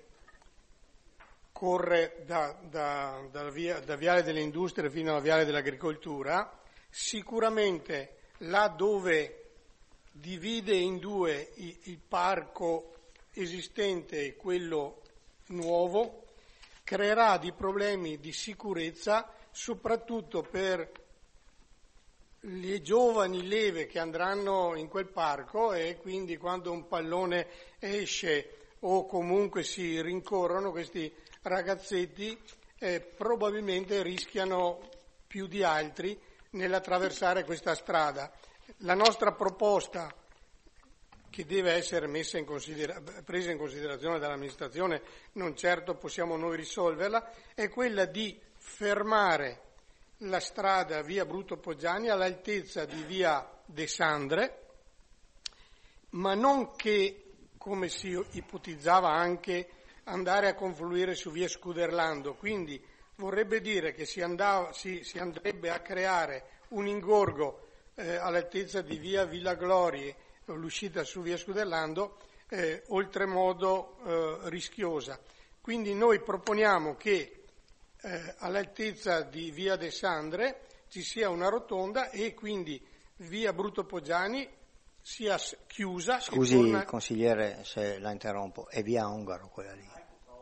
corre da Viale delle Industrie fino a Viale dell'Agricoltura, sicuramente là dove divide in due il parco esistente e quello nuovo, creerà di problemi di sicurezza soprattutto per le giovani leve che andranno in quel parco, e quindi quando un pallone esce o comunque si rincorrono questi ragazzetti probabilmente rischiano più di altri nell'attraversare questa strada. La nostra proposta, che deve essere presa in considerazione dall'amministrazione, non certo possiamo noi risolverla, è quella di fermare la strada via Bruto Poggiani all'altezza di via De Sandre, ma non che, come si ipotizzava anche, andare a confluire su via Scuderlando. Quindi vorrebbe dire che si andrebbe a creare un ingorgo all'altezza di via Glorie, l'uscita su via Scuderlando, oltremodo rischiosa. Quindi noi proponiamo che all'altezza di via De Sandre ci sia una rotonda e quindi via Bruto Poggiani sia chiusa. Scusi, consigliere, se la interrompo, è via Ongaro quella lì?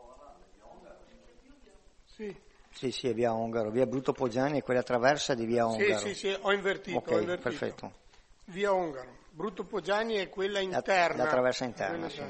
Sì, è via Ongaro. Via Bruto Poggiani è quella traversa di via Ongaro. Sì, ho invertito. Ok, perfetto. Via Ongaro. Bruto Poggiani è quella interna. La traversa interna, sì.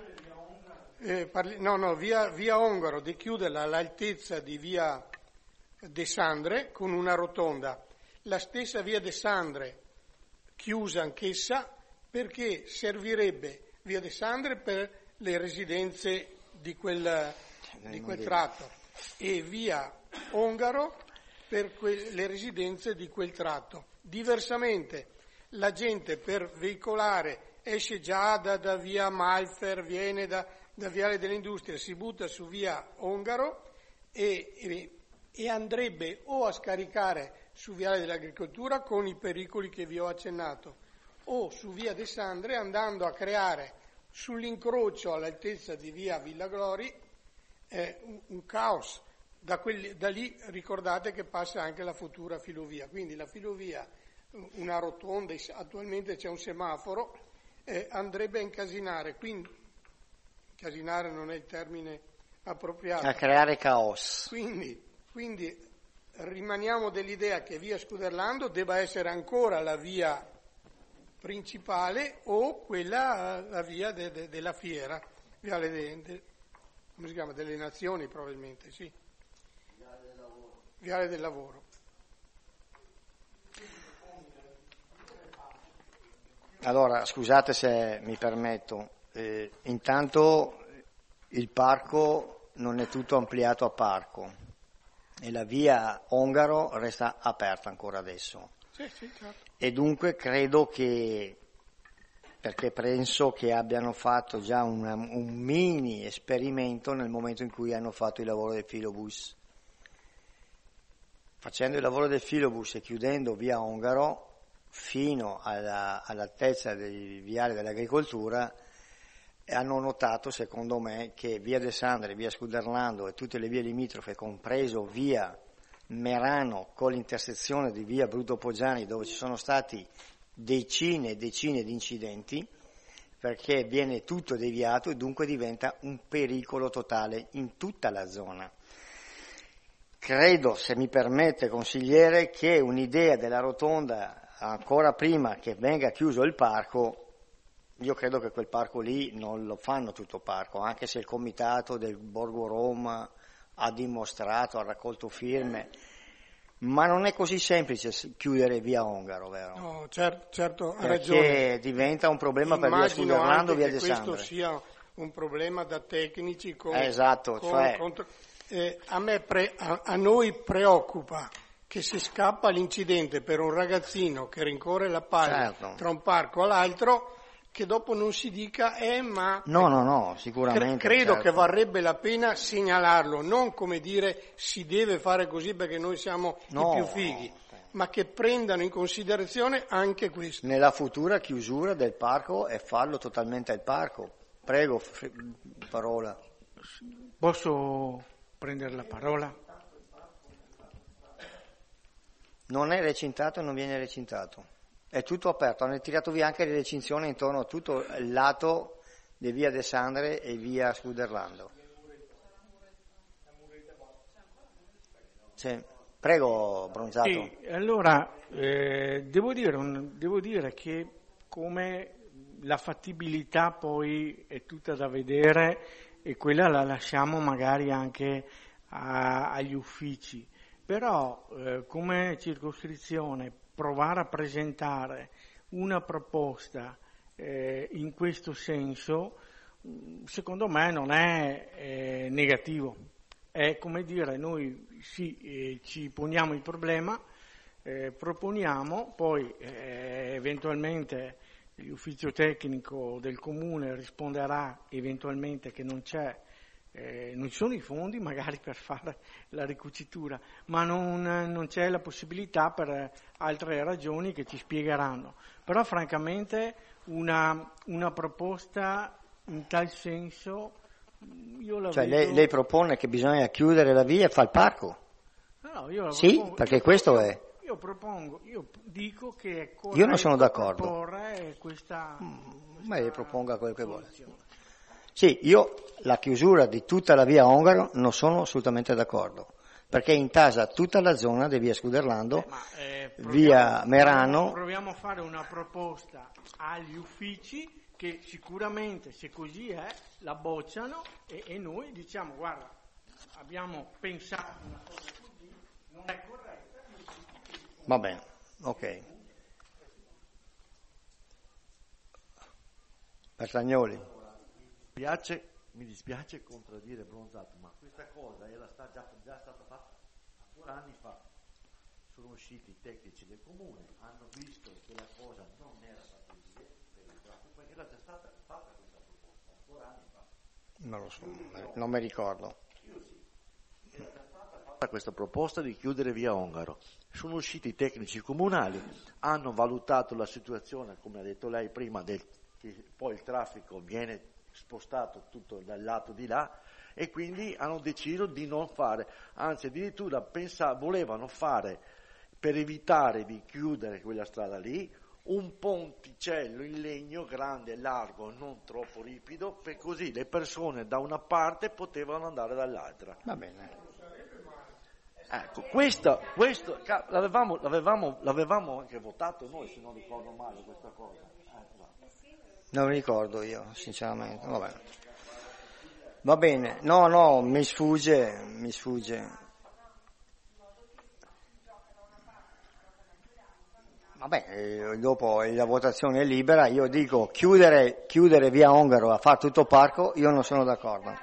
Via Ongaro di chiuderla all'altezza di via De Sandre con una rotonda. La stessa via De Sandre chiusa anch'essa, perché servirebbe via De Sandre per le residenze di quel tratto e via Ongaro per le residenze di quel tratto. Diversamente la gente per veicolare esce già da via Malfer, viene da da Viale delle Industrie si butta su via Ongaro e andrebbe o a scaricare su Viale dell'Agricoltura con i pericoli che vi ho accennato, o su via De Sandre andando a creare sull'incrocio all'altezza di via Villa Glori un caos. Da lì ricordate che passa anche la futura filovia, quindi la filovia, una rotonda, attualmente c'è un semaforo, andrebbe a incasinare, quindi incasinare non è il termine appropriato. A creare caos. Quindi rimaniamo dell'idea che via Scuderlando debba essere ancora la via principale o quella, la via della fiera, viale come si chiama? Delle Nazioni probabilmente, sì. Viale del Lavoro. Allora, scusate se mi permetto, intanto il parco non è tutto ampliato a parco e la via Ongaro resta aperta ancora adesso. Sì, certo. E dunque credo perché penso che abbiano fatto già un mini esperimento nel momento in cui hanno fatto il lavoro del filobus. Facendo il lavoro del filobus e chiudendo via Ongaro fino all'altezza dei viali dell'agricoltura, hanno notato, secondo me, che via De Sandre, via Scuderlando e tutte le vie limitrofe, compreso via Merano con l'intersezione di via Bruto Poggiani, dove ci sono stati decine e decine di incidenti, perché viene tutto deviato e dunque diventa un pericolo totale in tutta la zona. Credo, se mi permette consigliere, che un'idea della rotonda ancora prima che venga chiuso il parco, io credo che quel parco lì non lo fanno tutto parco, anche se il comitato del Borgo Roma ha dimostrato, ha raccolto firme, ma non è così semplice chiudere via Ongaro, vero? No, certo, ha ragione. Perché diventa un problema per via Scuderlando, via De Sandre. Questo sia un problema da tecnici esatto, a noi preoccupa che si scappa l'incidente per un ragazzino che rincorre la palla tra un parco all'altro, che dopo non si dica ma no, sicuramente credo che varrebbe la pena segnalarlo, non come dire si deve fare così perché noi siamo i più fighi, ma che prendano in considerazione anche questo. Nella futura chiusura del parco e farlo totalmente al parco. Prego, parola. Posso prendere la parola? Non è recintato e non viene recintato. È tutto aperto, hanno tirato via anche le recinzioni intorno a tutto il lato di via De Sandre e via Scuderlando. Sì. Prego, Bronzato. Sì, allora, devo dire che come la fattibilità poi è tutta da vedere e quella la lasciamo magari anche agli uffici, però come circoscrizione provare a presentare una proposta in questo senso, secondo me non è negativo. È come dire, noi ci poniamo il problema, proponiamo, poi eventualmente l'ufficio tecnico del comune risponderà eventualmente che non ci sono i fondi magari per fare la ricucitura, ma non c'è la possibilità per altre ragioni che ci spiegheranno. Però francamente una proposta in tal senso io la vedo... lei propone che bisogna chiudere la via e fa il parco? No, io la sì, propongo, perché questo è... Io dico che è corretto io non sono d'accordo. Proporre questa lei proponga quello che vuole. Sì, io la chiusura di tutta la via Ongaro non sono assolutamente d'accordo, perché intasa tutta la zona di via Scuderlando, via Merano. Proviamo a fare una proposta agli uffici che sicuramente, se così è, la bocciano e noi diciamo guarda, abbiamo pensato una cosa così, non è corretta. Va bene, ok. Bertagnoli. Mi dispiace contraddire Bronzato, ma questa cosa era già stata fatta ancora anni fa. Sono usciti i tecnici del comune, hanno visto che la cosa non era fattibile per il traffico, perché era già stata fatta questa proposta ancora anni fa. Non lo so, non mi ricordo. Questa proposta di chiudere via Ongaro. Sono usciti i tecnici comunali, hanno valutato la situazione, come ha detto lei prima, che poi il traffico viene spostato tutto dal lato di là, e quindi hanno deciso di non fare, anzi addirittura volevano fare, per evitare di chiudere quella strada lì, un ponticello in legno grande, largo, non troppo ripido, per così le persone da una parte potevano andare dall'altra. Va bene. Ecco, questo l'avevamo anche votato noi, se non ricordo male, questa cosa. Non mi ricordo io, sinceramente. Va bene. No, mi sfugge. Vabbè, dopo la votazione è libera, io dico chiudere via Ongaro a fare tutto parco, io non sono d'accordo.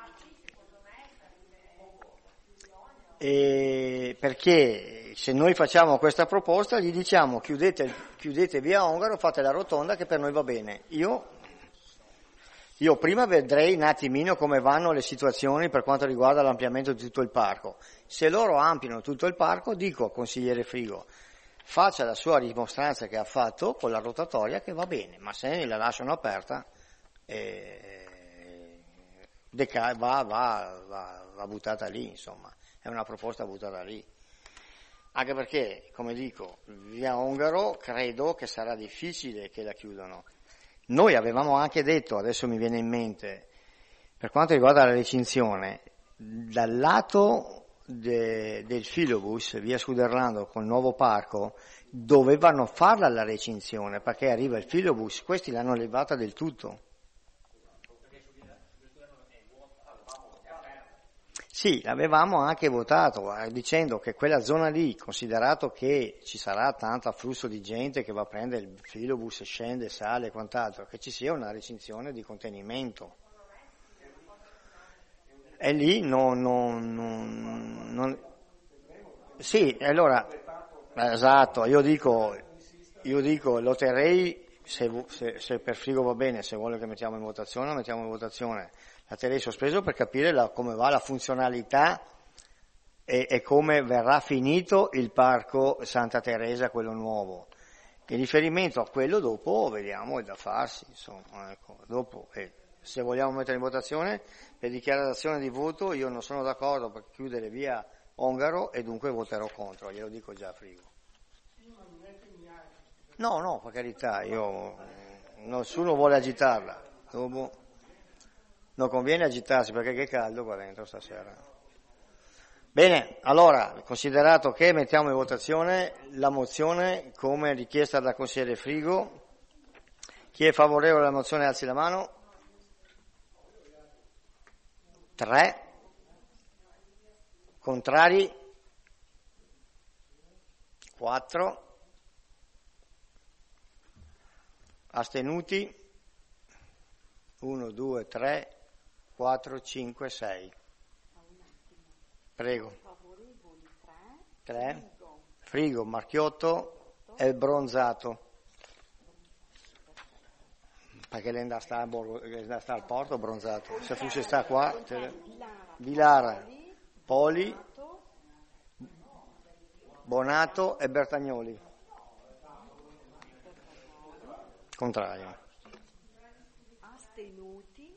Perché se noi facciamo questa proposta gli diciamo chiudete via Ongaro, fate la rotonda che per noi va bene. Io prima vedrei un attimino come vanno le situazioni per quanto riguarda l'ampliamento di tutto il parco. Se loro ampliano tutto il parco, dico al consigliere Frigo, faccia la sua dimostranza che ha fatto con la rotatoria che va bene, ma se la lasciano aperta va buttata lì, insomma, è una proposta buttata lì. Anche perché, come dico, via Ongaro credo che sarà difficile che la chiudano. Noi avevamo anche detto, adesso mi viene in mente, per quanto riguarda la recinzione, dal lato del filobus via Scuderlando col nuovo parco dovevano farla la recinzione, perché arriva il filobus, questi l'hanno levata del tutto. Sì, l'avevamo anche votato dicendo che quella zona lì, considerato che ci sarà tanto afflusso di gente che va a prendere il filobus, scende, sale e quant'altro, che ci sia una recinzione di contenimento. E lì sì, allora, esatto, io dico, lo terrei, se per Frigo va bene, se vuole che mettiamo in votazione, lo mettiamo in votazione. La terrei sospeso per capire come va la funzionalità e come verrà finito il parco Santa Teresa, quello nuovo. In riferimento a quello dopo vediamo, è da farsi, insomma, ecco, dopo, se vogliamo mettere in votazione, per dichiarazione di voto io non sono d'accordo per chiudere via Ongaro e dunque voterò contro, glielo dico già a Frigo. No, per carità, nessuno vuole agitarla, dopo non conviene agitarsi perché che caldo qua dentro stasera. Bene, allora, considerato che mettiamo in votazione la mozione come richiesta dal consigliere Frigo, chi è favorevole alla mozione alzi la mano. 3. Contrari? 4. Astenuti? 1, 2, 3, 4, 5, 6. Prego. 3. Frigo, Marchiotto e Bronzato. Perché lei sta al porto Bronzato. Se fosse sta qua, Vilara, Poli, Bonato e Bertagnoli. Contrario. Astenuti.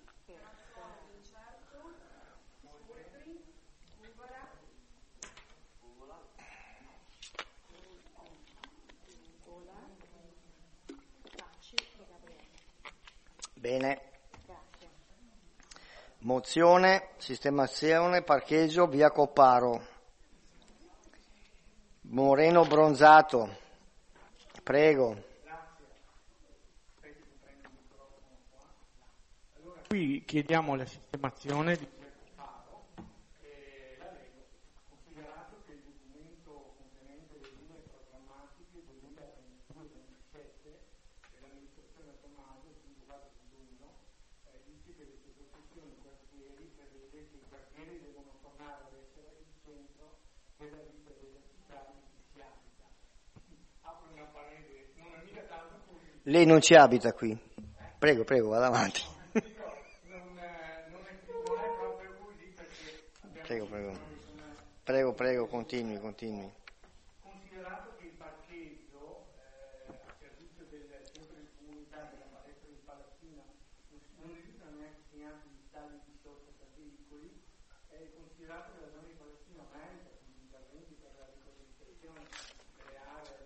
Bene. Mozione, sistemazione, parcheggio, via Copparo. Moreno Bronzato. Prego. Qui chiediamo la sistemazione di considerato che il documento contenente le linee programmatiche 2022-2027 dell'amministrazione Tommaso, pubblicato sull'1, dice che le sostituzioni di quartieri prevede che i quartieri devono tornare ad essere il centro della vita degli abitati che si abita. Apro una parete, non è mica tanto così. Lei non ci abita qui. Prego, vada avanti. Non è Prego, continui. Considerato che il parcheggio a servizio del centro di comunità della palestra di Palazzina non risultano neanche segnati gli stadi di sosta per veicoli, considerato che la zona di Palazzina merita quindi interventi per la riqualificazione delle aree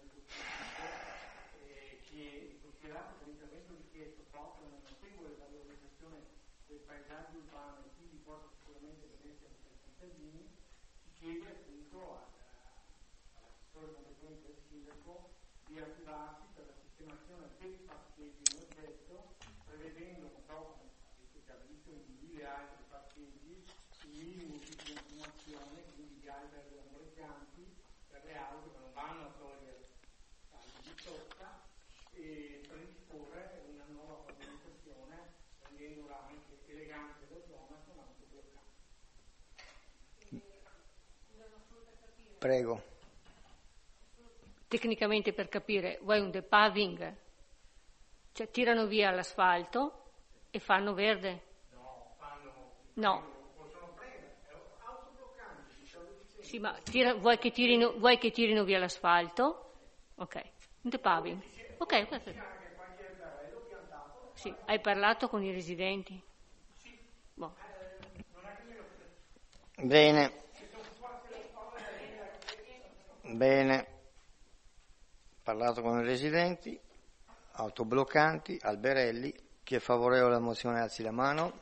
che considerato che l'intervento richiesto porta a una notevole valorizzazione del paesaggio urbano e quindi porta sicuramente benessere per i cittadini, si chiede appunto all'assessore competente del sindaco di attivarsi per la sistemazione del parcheggio in oggetto, prevedendo, come avete già visto, in 1000 altri parcheggi, il minimo di continuazione, quindi di alberi ombreggianti per le auto che non vanno a togliere saldi di sosta, e predisporre una nuova pavimentazione rendendola anche elegante la zona con autobloccante. Prego. Tecnicamente, per capire, vuoi un depaving? Cioè tirano via l'asfalto e fanno verde? No. Possono prendere, autobloccanti, Sì, ma vuoi che tirino via l'asfalto? Ok. Un depaving. Ok, perfetto. Sì, hai parlato con i residenti? Boh. Bene. Parlato con i residenti, autobloccanti, alberelli. Chi è favorevole alla mozione alzi la mano.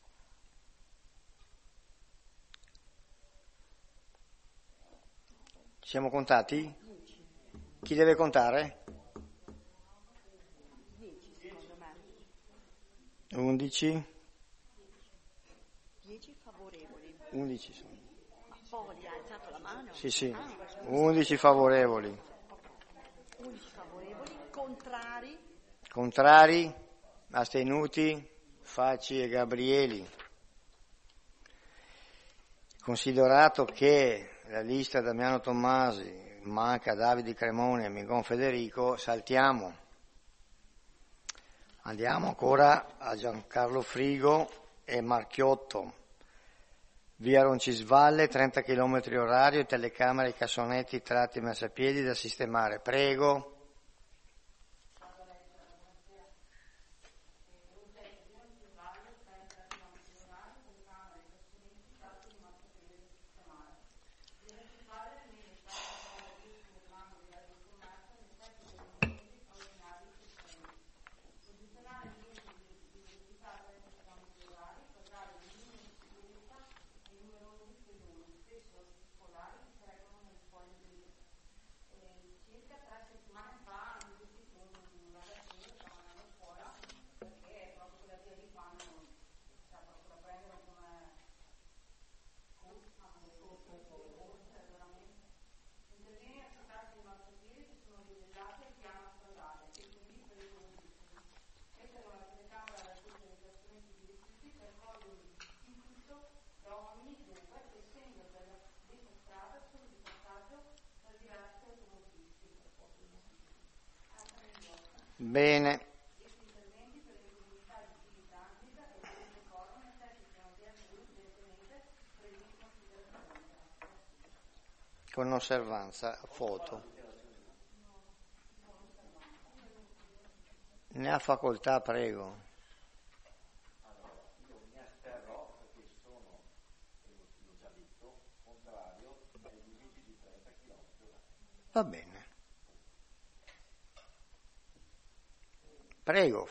Ci siamo contati? Chi deve contare? 11? 10 favorevoli. 11 sono. Ma poi ha alzato la mano? Sì. 11 favorevoli. 11 favorevoli. Contrari? Contrari? Astenuti? Facci e Gabrieli. Considerato che la lista Damiano Tommasi manca Davide Cremoni e Migon Federico, saltiamo. Andiamo ancora a Giancarlo Frigo e Marchiotto. Via Roncisvalle, 30 km orario, telecamere e cassonetti tratti marciapiedi da sistemare. Prego. Bene. Con osservanza, foto. Ne ha facoltà, prego. Io mi asterrò perché sono, l'ho già detto, contrario ai limiti di 30 km. Va bene. Prego.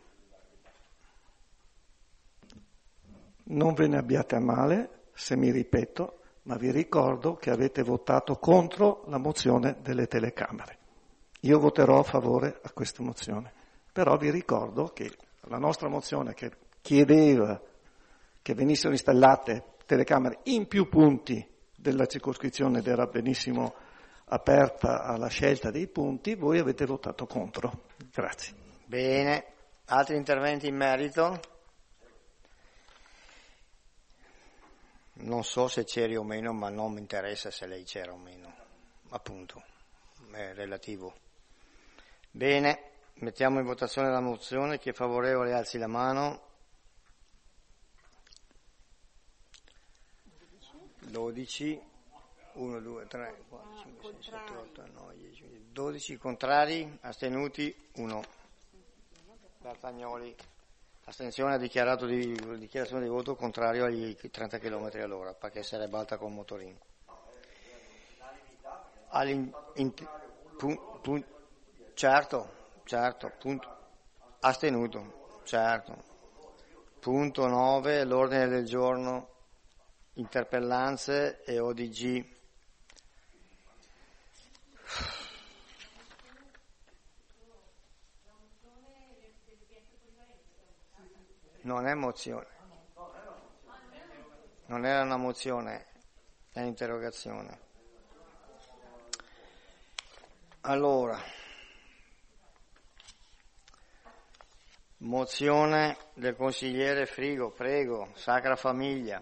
Non ve ne abbiate a male se mi ripeto, ma vi ricordo che avete votato contro la mozione delle telecamere. Io voterò a favore a questa mozione, però vi ricordo che la nostra mozione che chiedeva che venissero installate telecamere in più punti della circoscrizione ed era benissimo aperta alla scelta dei punti, voi avete votato contro. Grazie. Bene, altri interventi in merito? Non so se c'eri o meno, ma non mi interessa se lei c'era o meno, appunto, è relativo. Bene, mettiamo in votazione la mozione, chi è favorevole alzi la mano. 12, 1, 2, 3, 4, 5, 6, 7, 8, 9, 10, 12 contrari, astenuti 1. Bertagnoli, astensione, ha dichiarato dichiarazione di voto contrario agli 30 km all'ora, perché sarebbe alta col motorino. Certo, astenuto, certo. Punto 9, l'ordine del giorno, interpellanze e ODG. Non è mozione, non era una mozione, è un'interrogazione. Allora, mozione del consigliere Frigo, prego, Sacra Famiglia.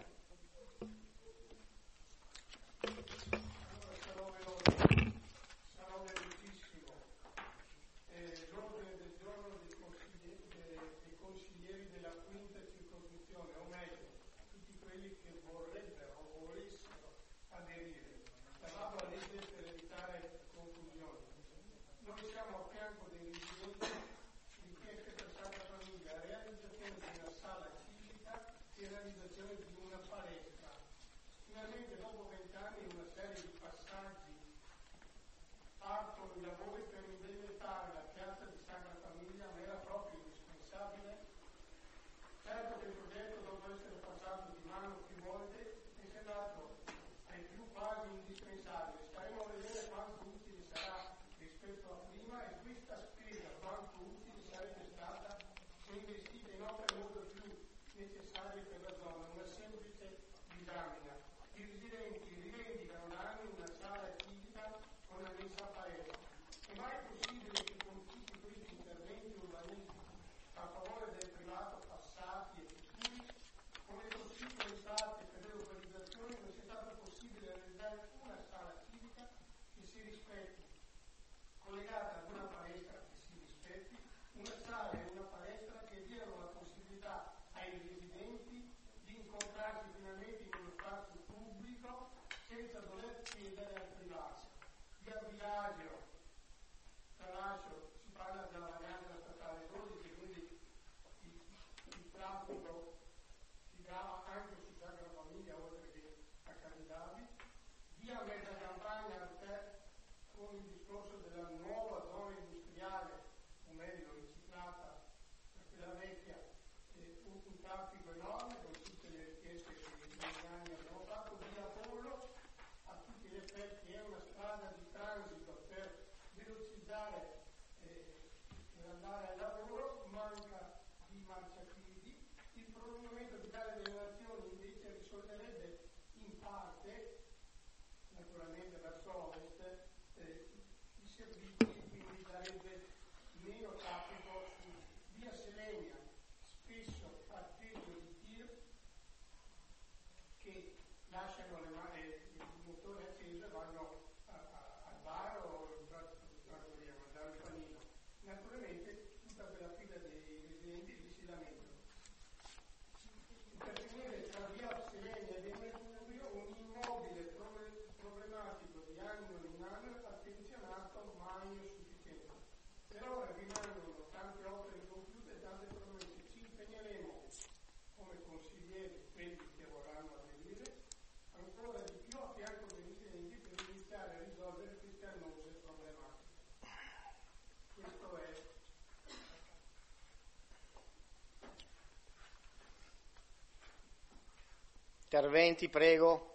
Interventi, prego.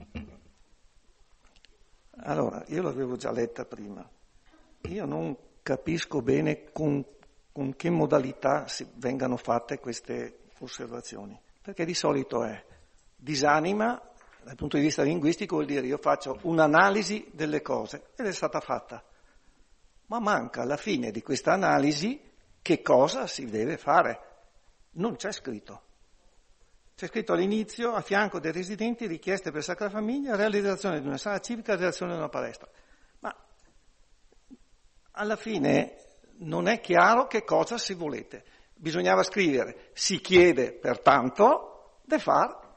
Allora, io l'avevo già letta prima. Io non capisco bene con che modalità vengano fatte queste osservazioni, perché di solito è disanima, dal punto di vista linguistico vuol dire io faccio un'analisi delle cose ed è stata fatta, ma manca alla fine di questa analisi che cosa si deve fare. Non c'è scritto. C'è scritto all'inizio, a fianco dei residenti, richieste per Sacra Famiglia, realizzazione di una sala civica, realizzazione di una palestra. Ma alla fine non è chiaro che cosa si volete. Bisognava scrivere, si chiede pertanto di fare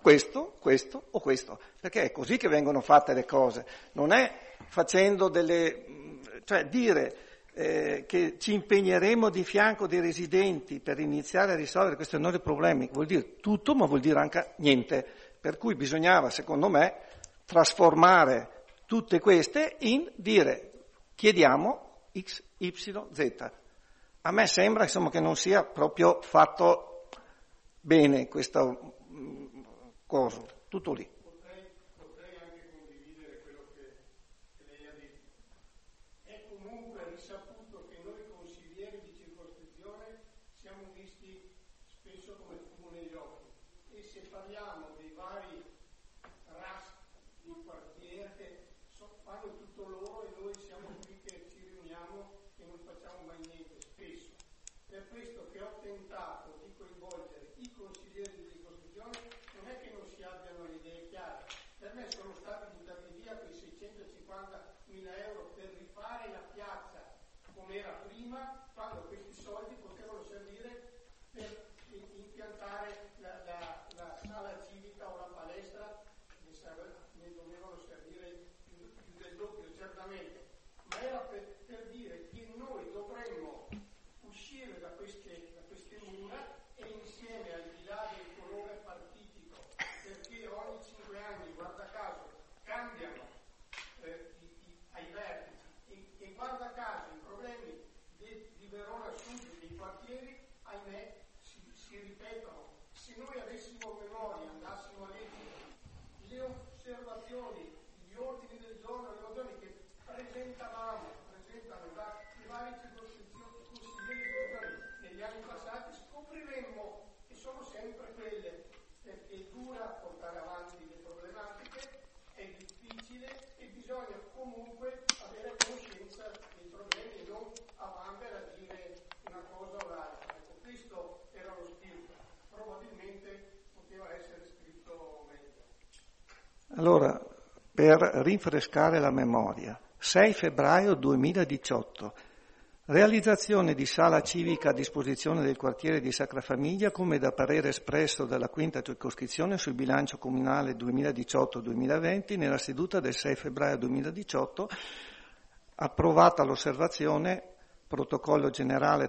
questo o questo, perché è così che vengono fatte le cose, non è facendo cioè dire che ci impegneremo di fianco dei residenti per iniziare a risolvere questi enormi problemi, vuol dire tutto, ma vuol dire anche niente, per cui bisognava, secondo me, trasformare tutte queste in dire chiediamo X, Y, Z. A me sembra insomma che non sia proprio fatto bene questo coso, tutto lì. Potrei anche condividere quello che lei ha detto. È comunque risaputo che noi consiglieri di circoscrizione siamo visti spesso come fumo negli occhi, e se parliamo dei vari RAS di quartiere fanno tutto loro e noi siamo qui che ci riuniamo e non facciamo mai niente spesso. Per questo che ho tentato di coinvolgere i consiglieri di circoscrizione, non è che non si abbiano le idee chiare. Per me sono stati buttati via quei 650.000 euro per rifare la piazza come era prima, quando questi soldi potevano servire per impiantare la sala civica o la palestra, ne dovevano servire più del doppio, certamente. Ma era per dire che noi dovremmo uscire da queste mura e insieme, al di là del colore partitico, perché ogni 5 anni, guarda caso, cambiano ai vertici e guarda caso i problemi di Verona Sud e dei quartieri, ahimè, si ripetono. Se noi avessimo memoria, andassimo a leggere le osservazioni, gli ordini del giorno, le mozioni che presentano i vari consiglieri negli anni passati, scopriremmo che sono sempre quelle, perché è dura portare avanti le problematiche, è difficile e bisogna comunque avere conoscenza dei problemi e non a vanvera dire una cosa o l'altra. Ecco, questo era lo spirito, probabilmente poteva essere scritto meglio. Allora, per rinfrescare la memoria, 6 febbraio 2018, realizzazione di sala civica a disposizione del quartiere di Sacra Famiglia come da parere espresso dalla quinta circoscrizione sul bilancio comunale 2018-2020 nella seduta del 6 febbraio 2018, approvata l'osservazione protocollo generale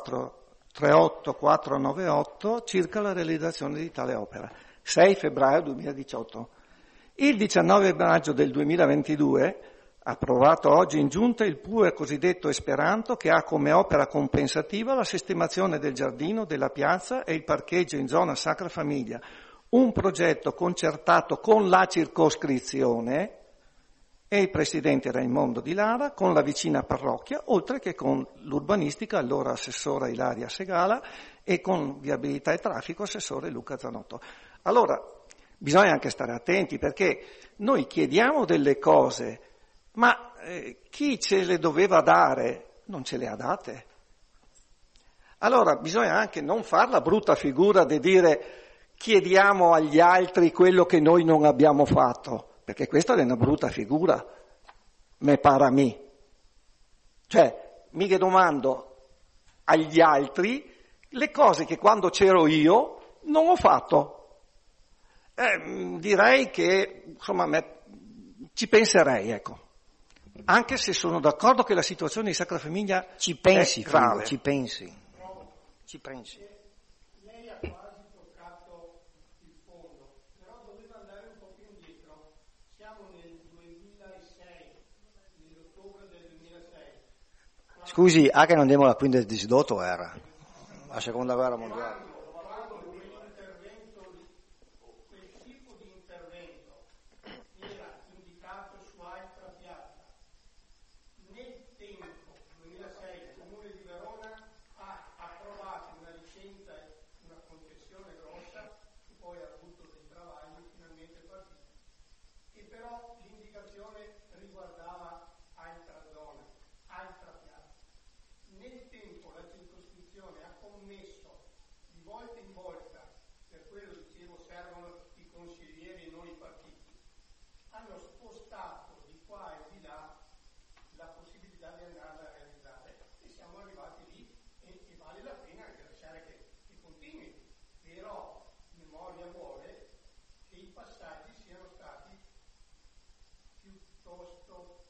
38498 circa la realizzazione di tale opera. 6 febbraio 2018. Il 19 maggio del 2022, approvato oggi in giunta il PUE cosiddetto Esperanto, che ha come opera compensativa la sistemazione del giardino, della piazza e il parcheggio in zona Sacra Famiglia, un progetto concertato con la circoscrizione e il presidente Raimondo Di Lara, con la vicina parrocchia, oltre che con l'urbanistica, allora assessora Ilaria Segala, e con viabilità e traffico, assessore Luca Zanotto. Allora, bisogna anche stare attenti, perché noi chiediamo delle cose, ma chi ce le doveva dare non ce le ha date. Allora bisogna anche non far la brutta figura di dire chiediamo agli altri quello che noi non abbiamo fatto, perché questa è una brutta figura, me pare a me. Cioè, mica domando agli altri le cose che quando c'ero io non ho fatto. Direi che, insomma, ci penserei, ecco. Anche se sono d'accordo che la situazione di Sacra Famiglia ci pensi, è grave. ci pensi. Lei ha quasi toccato il fondo, però doveva andare un po' più indietro. Siamo nel 2006, nell'ottobre del 2006. Scusi, che non andiamo alla quinta del Disidotto era la seconda guerra mondiale. passaggi siano stati piuttosto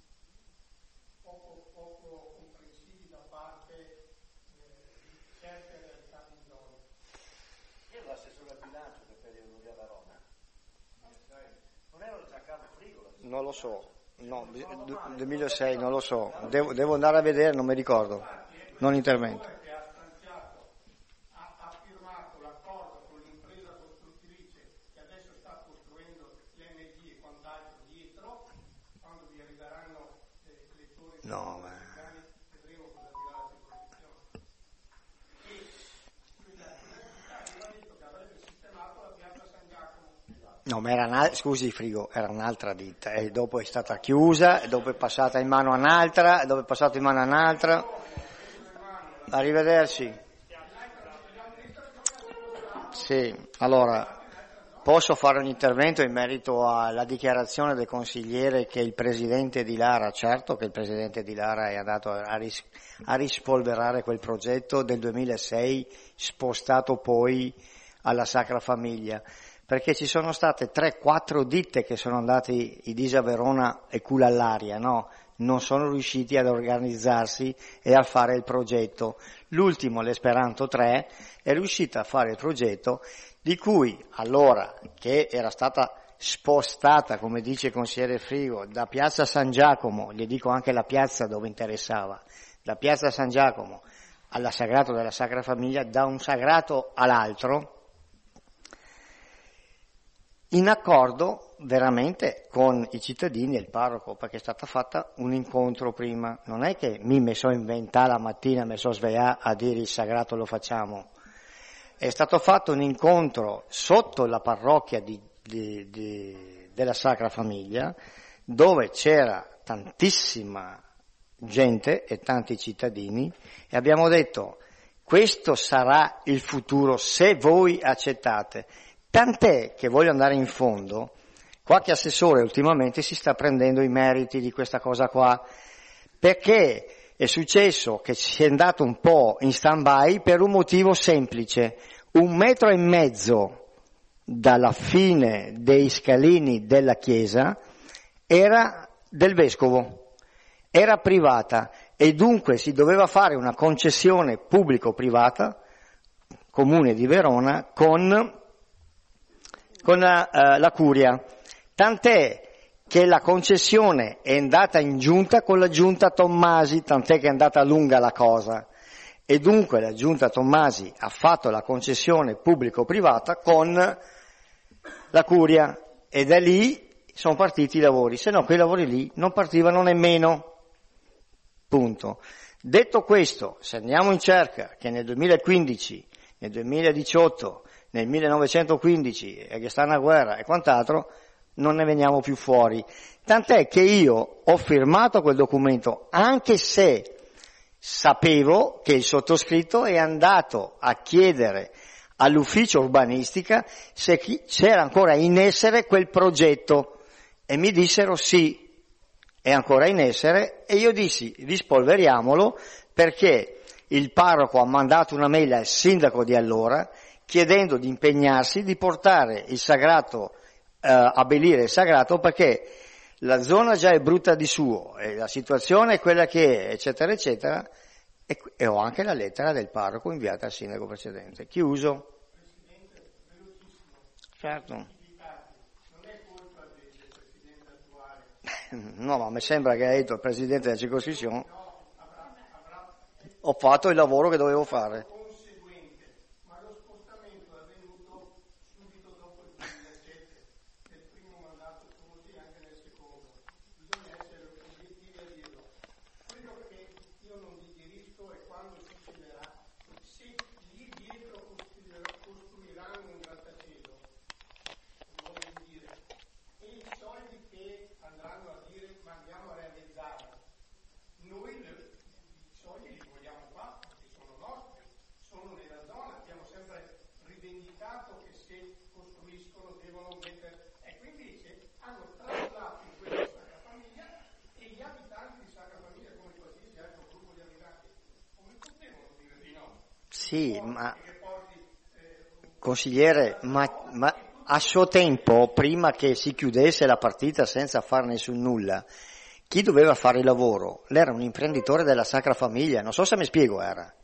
poco comprensivi da parte di certe realtà di zona. Era l'assessore al bilancio del periodo di Averona? Non era già Carlo Frigo? Non lo so, no, 2006 non lo so, devo andare a vedere, non mi ricordo, non intervento. Ha firmato l'accordo con l'impresa costruttrice che adesso sta costruendo l'NG e quant'altro dietro, quando vi arriveranno le torri No, vedremo cosa dirà la circoscrizione. E aveva detto che avrebbe sistemato la piazza San Giacomo. No, ma era scusi Frigo, era un'altra ditta, e dopo è stata chiusa, e dopo è passata in mano a un'altra, e dopo è passata in mano a un'altra. Arrivederci. Sì, allora, posso fare un intervento in merito alla dichiarazione del consigliere che il presidente di Lara, certo che il presidente di Lara è andato a rispolverare quel progetto del 2006, spostato poi alla Sacra Famiglia, perché ci sono state 3-4 ditte che sono andati i Disa Verona e culo all'aria, no? Non sono riusciti ad organizzarsi e a fare il progetto. L'ultimo, l'Esperanto 3, è riuscita a fare il progetto di cui allora, che era stata spostata, come dice il consigliere Frigo, da Piazza San Giacomo, gli dico anche la piazza dove interessava, da Piazza San Giacomo alla Sagrato della Sacra Famiglia, da un sagrato all'altro, in accordo veramente con i cittadini e il parroco, perché è stata fatta un incontro prima. Non è che mi sono inventato la mattina, mi sono svegliato a dire il sagrato lo facciamo. È stato fatto un incontro sotto la parrocchia della Sacra Famiglia, dove c'era tantissima gente e tanti cittadini, e abbiamo detto questo sarà il futuro se voi accettate. Tant'è che voglio andare in fondo, qualche assessore ultimamente si sta prendendo i meriti di questa cosa qua, perché è successo che si è andato un po' in stand-by per un motivo semplice: 1,5 metri dalla fine dei scalini della chiesa era del vescovo, era privata, e dunque si doveva fare una concessione pubblico-privata, Comune di Verona, con la curia, tant'è che la concessione è andata in giunta con la giunta Tommasi, tant'è che è andata lunga la cosa, e dunque la giunta Tommasi ha fatto la concessione pubblico-privata con la curia, e da lì sono partiti i lavori, se no quei lavori lì non partivano nemmeno, punto. Detto questo, se andiamo in cerca che nel 2015, nel 2018, nel 1915, e che sta una guerra e quant'altro, non ne veniamo più fuori. Tant'è che io ho firmato quel documento, anche se sapevo che il sottoscritto è andato a chiedere all'ufficio urbanistica se c'era ancora in essere quel progetto, e mi dissero sì, è ancora in essere, e io dissi rispolveriamolo, perché il parroco ha mandato una mail al sindaco di allora chiedendo di impegnarsi di portare il sagrato, abbellire il sagrato, perché la zona già è brutta di suo, e la situazione è quella che è, eccetera, eccetera, e ho anche la lettera del parroco inviata al sindaco precedente. Chiuso? Presidente, velocissimo. Certo. Non è colpa del Presidente attuale. No, ma mi sembra che hai detto il Presidente della circoscrizione, No, avrà ho fatto il lavoro che dovevo fare. conseguente, ma lo spostamento è avvenuto subito dopo il 2007, nel primo mandato Tosi e anche nel secondo. Bisogna essere obiettivi a dirlo. Quello che io non digerisco è quando succederà, se lì dietro costruiranno un grattacielo, voglio dire, e i soldi che andranno a dire ma andiamo a realizzare, noi i soldi li vogliamo qua, perché sono nostri, sono nella zona, abbiamo sempre rivendicato che se costruiscono devono mettere, e quindi hanno traslato in questa Sacra Famiglia, e gli abitanti di Sacra Famiglia, come qualsiasi altro gruppo di abitanti, come potevano dire di no? Sì, ma consigliere, ma a suo tempo, prima che si chiudesse la partita senza fare nessun nulla, chi doveva fare il lavoro? Lei era un imprenditore della Sacra Famiglia, non so se mi spiego, era.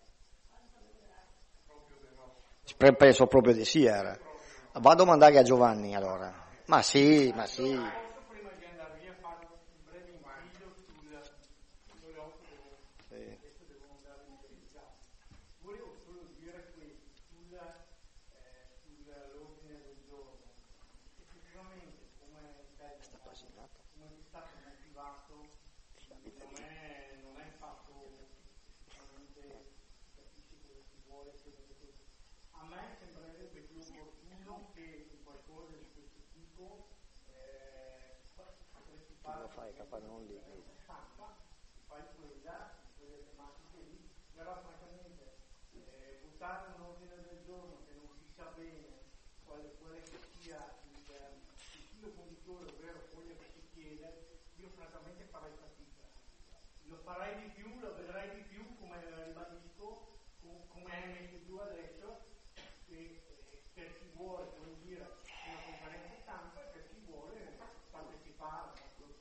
Penso proprio di sì, era. Vado a domandare a Giovanni allora. Ma sì. Prima di andare via fare un breve infiglio volevo solo dire questo sull'ordine del giorno. Effettivamente, come è stato motivato, secondo me non è fatto veramente, capisci cosa si vuole. A me sembrerebbe più opportuno che in qualcosa di questo tipo potresti fare fai quelle tematiche lì, però francamente buttare un ordine del giorno che non si sa bene quale che sia il filo conduttore, ovvero quello che si chiede, io francamente farei fatica. Lo farei di più, lo vedrei di più, come ribadisco, come è messo giù adesso, per chi vuole, come dire, una conferenza stampa e per chi vuole partecipare.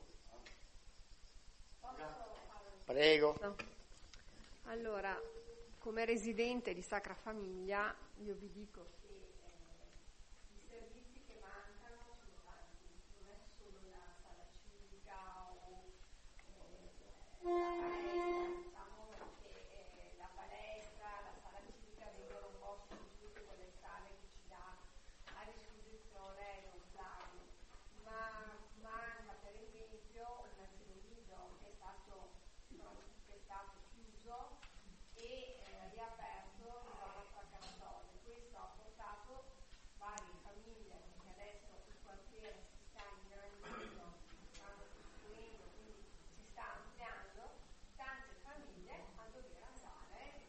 Prego. Allora, come residente di Sacra Famiglia, io vi dico che i servizi che mancano sono tanti, non è solo la sala civica o la palestra, diciamo che la palestra, la sala civica vengono un po' sostituite con le sale che ci dà a disposizione lo stadio, ma manca per esempio un asilo nido che è stato chiuso e riaperto in zona Fracassone. Questo ha portato varie famiglie, perché adesso il quartiere si sta ingrandendo, stanno costruendo, quindi si sta ampliando, tante famiglie a dover andare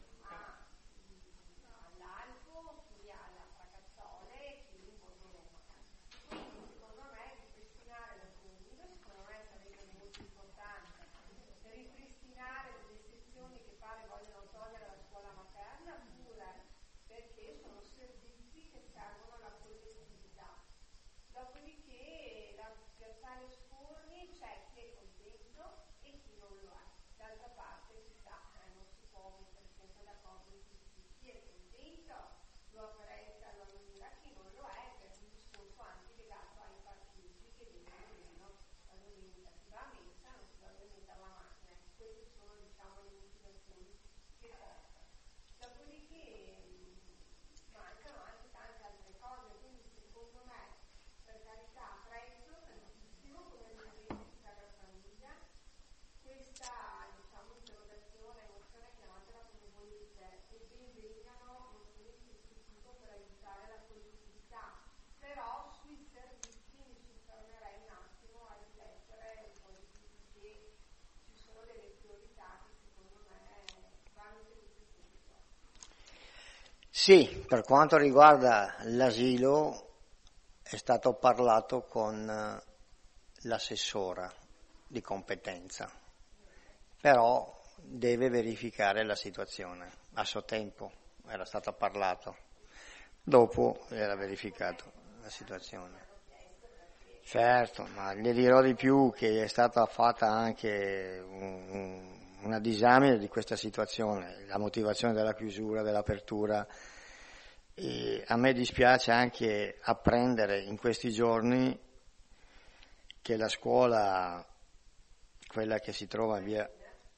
all'Alto, qui alla Fracassone, qui in Borgolema. Quindi secondo me ripristinare la comunità, secondo me sarebbe molto importante ripristinare delle sezioni che pare vogliono togliere la scuola materna, pure perché sono servizi che servono alla collettività. Dopodiché la piazzale Sforni c'è chi è contento e chi non lo è. D'altra parte si sa, non si può mettere sempre d'accordo tutti. Chi è contento lo apprezza, lo ammira, chi non lo è per un discorso anche legato ai parcheggi che vengono meno la domenica. Si va a messa, non si va a mettere la macchina. Queste sono, diciamo, le motivazioni che portano. Dopodiché mancano anche tante altre cose, quindi secondo me, per carità, apprezzo tantissimo come residente di Sacra Famiglia questa, diciamo, interrogazione, emozione, chiamatela come volete, e ben vengano mozioni di questo tipo per aiutare la collettività, però sui servizi mi soffermerei un attimo a riflettere un po' di più, perché ci sono delle priorità che secondo me vanno tenute conto. Sì, per quanto riguarda l'asilo è stato parlato con l'assessora di competenza, però deve verificare la situazione. A suo tempo era stato parlato, dopo era verificato la situazione. Certo, ma gli dirò di più che è stata fatta anche una disamina di questa situazione, la motivazione della chiusura, dell'apertura. E a me dispiace anche apprendere in questi giorni che la scuola, quella che si trova in via,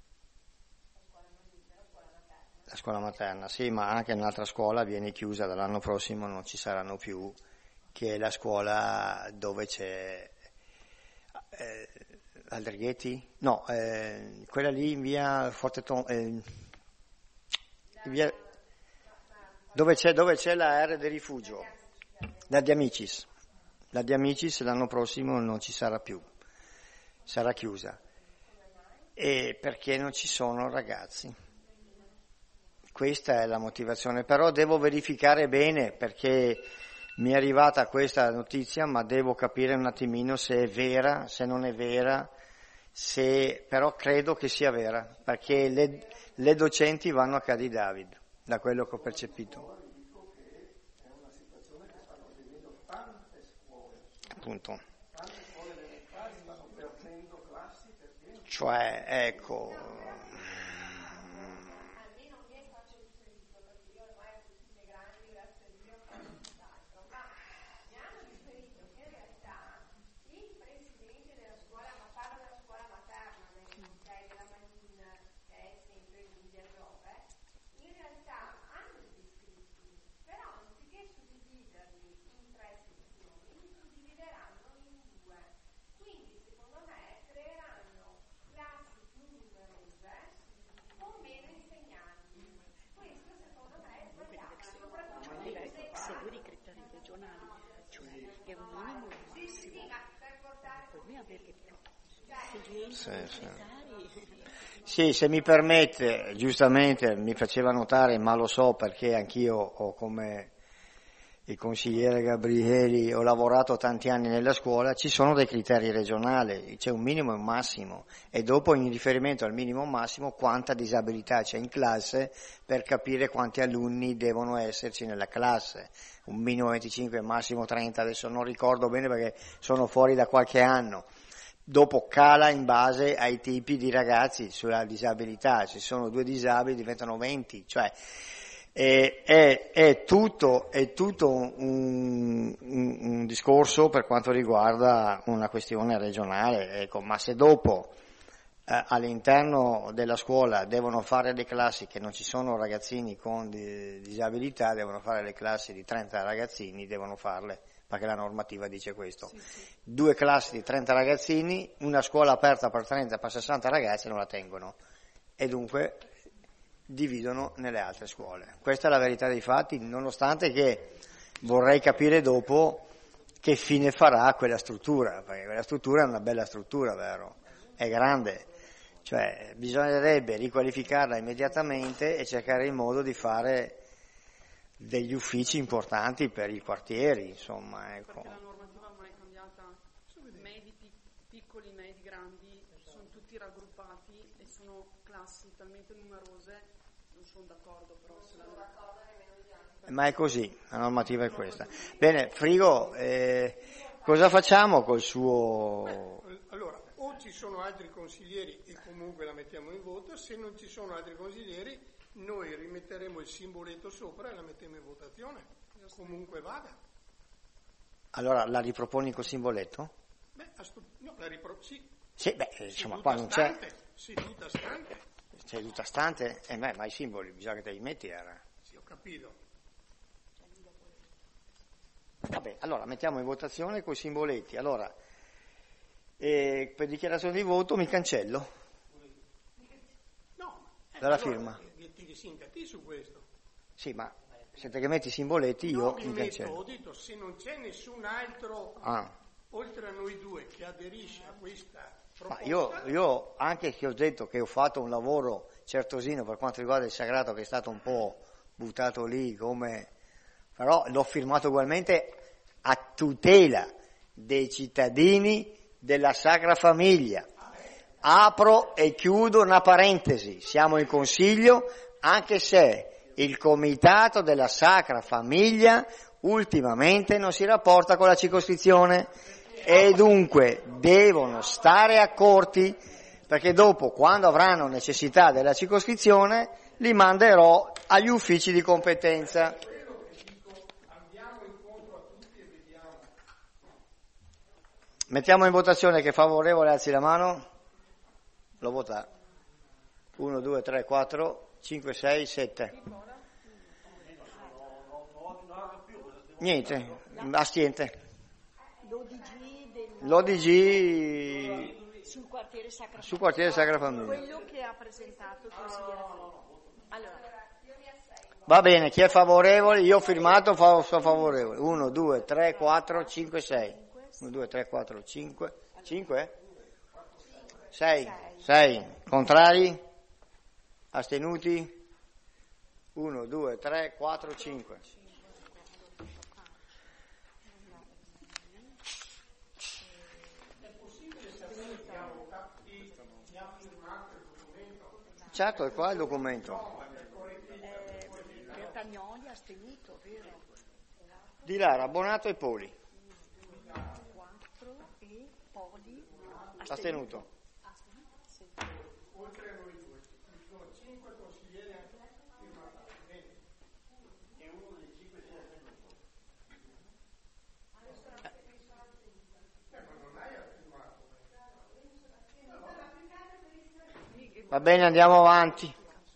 la scuola materna, sì, ma anche un'altra scuola viene chiusa dall'anno prossimo, non ci saranno più, che è la scuola dove c'è Aldrighetti? No, quella lì in via Forte via, dove c'è la area di rifugio, la di Amicis. La di Amicis l'anno prossimo non ci sarà più, sarà chiusa. E perché non ci sono ragazzi. Questa è la motivazione, però devo verificare bene perché mi è arrivata questa notizia, ma devo capire un attimino se è vera, se non è vera, però credo che sia vera, perché le docenti vanno a Cadi David, da quello che ho percepito. È una situazione che stanno vivendo tante punto. Cioè, ecco, almeno che faccio riferito, perché io ormai ho tutte grandi, grazie a Dio, quant'altro, ma mi hanno riferito che in realtà il presidente della scuola, ma parlo della scuola materna, della Manina, che è sempre Guidia Giove, in realtà hanno gli iscritti, però anziché suddividerli in 3 sezioni, li suddivideranno in 2. Quindi secondo me creeranno classi più numerose con meno insegnanti. Questo secondo me è sbagliato, soprattutto seguire i criteri regionali, cioè è un minimo e un massimo. sì, ma per portare Per me avere se sì, se mi permette, giustamente mi faceva notare, ma lo so perché anch'io ho come il consigliere Gabrieli, ho lavorato tanti anni nella scuola, ci sono dei criteri regionali, c'è un minimo e un massimo e dopo in riferimento al minimo e massimo quanta disabilità c'è in classe per capire quanti alunni devono esserci nella classe, un minimo 25 e massimo 30, adesso non ricordo bene perché sono fuori da qualche anno. Dopo cala in base ai tipi di ragazzi sulla disabilità, se sono 2 disabili diventano 20, cioè è tutto un discorso per quanto riguarda una questione regionale, ecco, ma se dopo all'interno della scuola devono fare le classi che non ci sono ragazzini con disabilità, devono fare le classi di 30 ragazzini, devono farle, perché la normativa dice questo. Sì. 2 classi di 30 ragazzini, una scuola aperta per 30, per 60 ragazzi non la tengono e dunque dividono nelle altre scuole. Questa è la verità dei fatti, nonostante che vorrei capire dopo che fine farà quella struttura, perché quella struttura è una bella struttura, vero? È grande, cioè bisognerebbe riqualificarla immediatamente e cercare il modo di fare degli uffici importanti per i quartieri, insomma, ecco. Perché la normativa ormai è cambiata, medi, piccoli, medi, grandi, sono tutti raggruppati e sono classi talmente numerose, non sono d'accordo però. Non sono d'accordo nemmeno gli altri. Ma è così, la normativa è questa. Bene, Frigo, cosa facciamo col suo... Allora, o ci sono altri consiglieri e comunque la mettiamo in voto, se non ci sono altri consiglieri noi rimetteremo il simboletto sopra e la mettiamo in votazione, comunque vada. Allora, la riproponi col simboletto? Beh, no, sì. Sì, beh, insomma, qua non c'è. Seduta stante. Seduta stante? Ma i simboli, bisogna che te li metti, era. Sì, ho capito. Vabbè, allora, mettiamo in votazione coi simboletti. Allora, per dichiarazione di voto mi cancello. No. Dalla allora, firma. Ti sincati su questo. Sì, ma siete che metti i simboletti, io mi cancello. Ho detto, se non c'è nessun altro, oltre a noi 2, che aderisce a questa proposta... Ma io anche che ho detto che ho fatto un lavoro certosino per quanto riguarda il sagrato, che è stato un po' buttato lì, però l'ho firmato ugualmente a tutela dei cittadini della Sacra Famiglia. Apro e chiudo una parentesi, siamo in consiglio, anche se il comitato della Sacra Famiglia ultimamente non si rapporta con la circoscrizione e dunque devono stare accorti, perché dopo, quando avranno necessità della circoscrizione, li manderò agli uffici di competenza. Mettiamo in votazione, che è favorevole alzi la mano. Lo vota 1, 2, 3, 4, 5, 6, 7. Niente, astiente. L'ODG sul quartiere Sacra Famiglia. Quello che ha presentato il consigliere Allora, va bene, chi è favorevole? Io ho firmato, sono favorevole. 1, 2, 3, 4, 5, 6. 1, 2, 3, 4, 5. 5? 6. Contrari? Astenuti? 1, 2, 3, 4, 5. Certo, è qua il documento. Bertagnoli astenuto, vero? Di Lara, Bonato e Poli. Poli. Astenuto. Sì. Oltre a noi due, ci sono 5 consiglieri firmatari. Bene. E uno dei 5 si è astenuto. Ma non hai affermato. Va bene, andiamo avanti.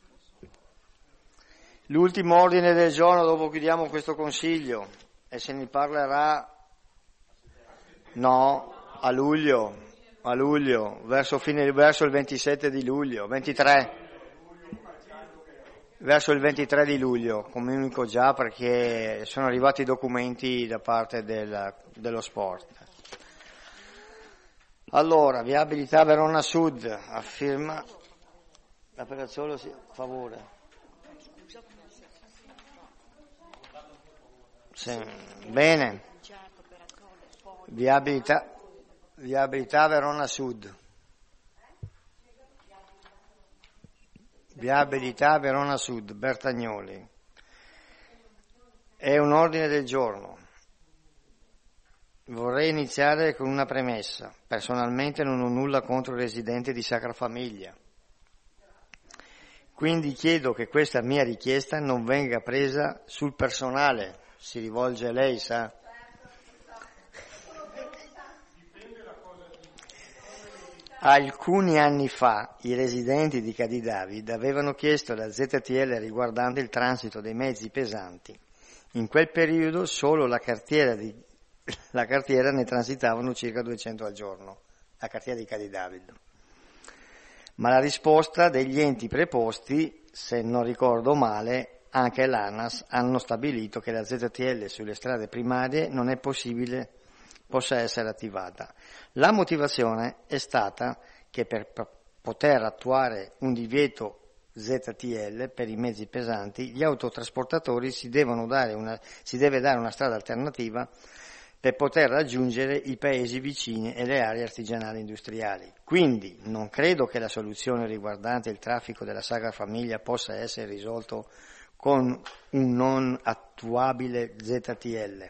L'ultimo ordine del giorno, dopo chiudiamo questo consiglio e se ne parlerà, a luglio, verso il 27 di luglio, 23, verso il 23 di luglio, comunico già perché sono arrivati i documenti da parte dello sport. Allora, viabilità Verona Sud, affirma la Perazzolo, sì, a favore. Sì, bene. Viabilità Verona Sud. Viabilità Verona Sud, Bertagnoli. È un ordine del giorno. Vorrei iniziare con una premessa. Personalmente non ho nulla contro i residenti di Sacra Famiglia. Quindi chiedo che questa mia richiesta non venga presa sul personale. Si rivolge a lei, sa? Alcuni anni fa i residenti di Cadidavid avevano chiesto alla ZTL riguardante il transito dei mezzi pesanti. In quel periodo solo la cartiera ne transitavano circa 200 al giorno, la cartiera di Cadidavid. Ma la risposta degli enti preposti, se non ricordo male, anche l'ANAS, hanno stabilito che la ZTL sulle strade primarie non è possibile possa essere attivata. La motivazione è stata che per poter attuare un divieto ZTL per i mezzi pesanti, gli autotrasportatori si deve dare una strada alternativa per poter raggiungere i paesi vicini e le aree artigianali industriali. Quindi non credo che la soluzione riguardante il traffico della Sacra Famiglia possa essere risolto con un non attuabile ZTL.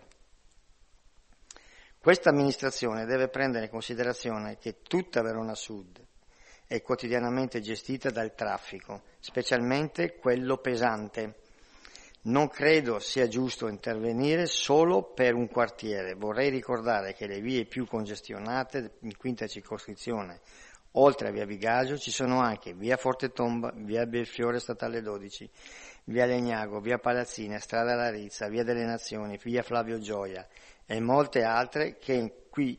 Questa amministrazione deve prendere in considerazione che tutta Verona Sud è quotidianamente gestita dal traffico, specialmente quello pesante. Non credo sia giusto intervenire solo per un quartiere. Vorrei ricordare che le vie più congestionate in quinta circoscrizione, oltre a via Bigasio, ci sono anche via Fortetomba, via Belfiore Statale 12, via Legnago, via Palazzina, strada Larizza, via delle Nazioni, via Flavio Gioia e molte altre che qui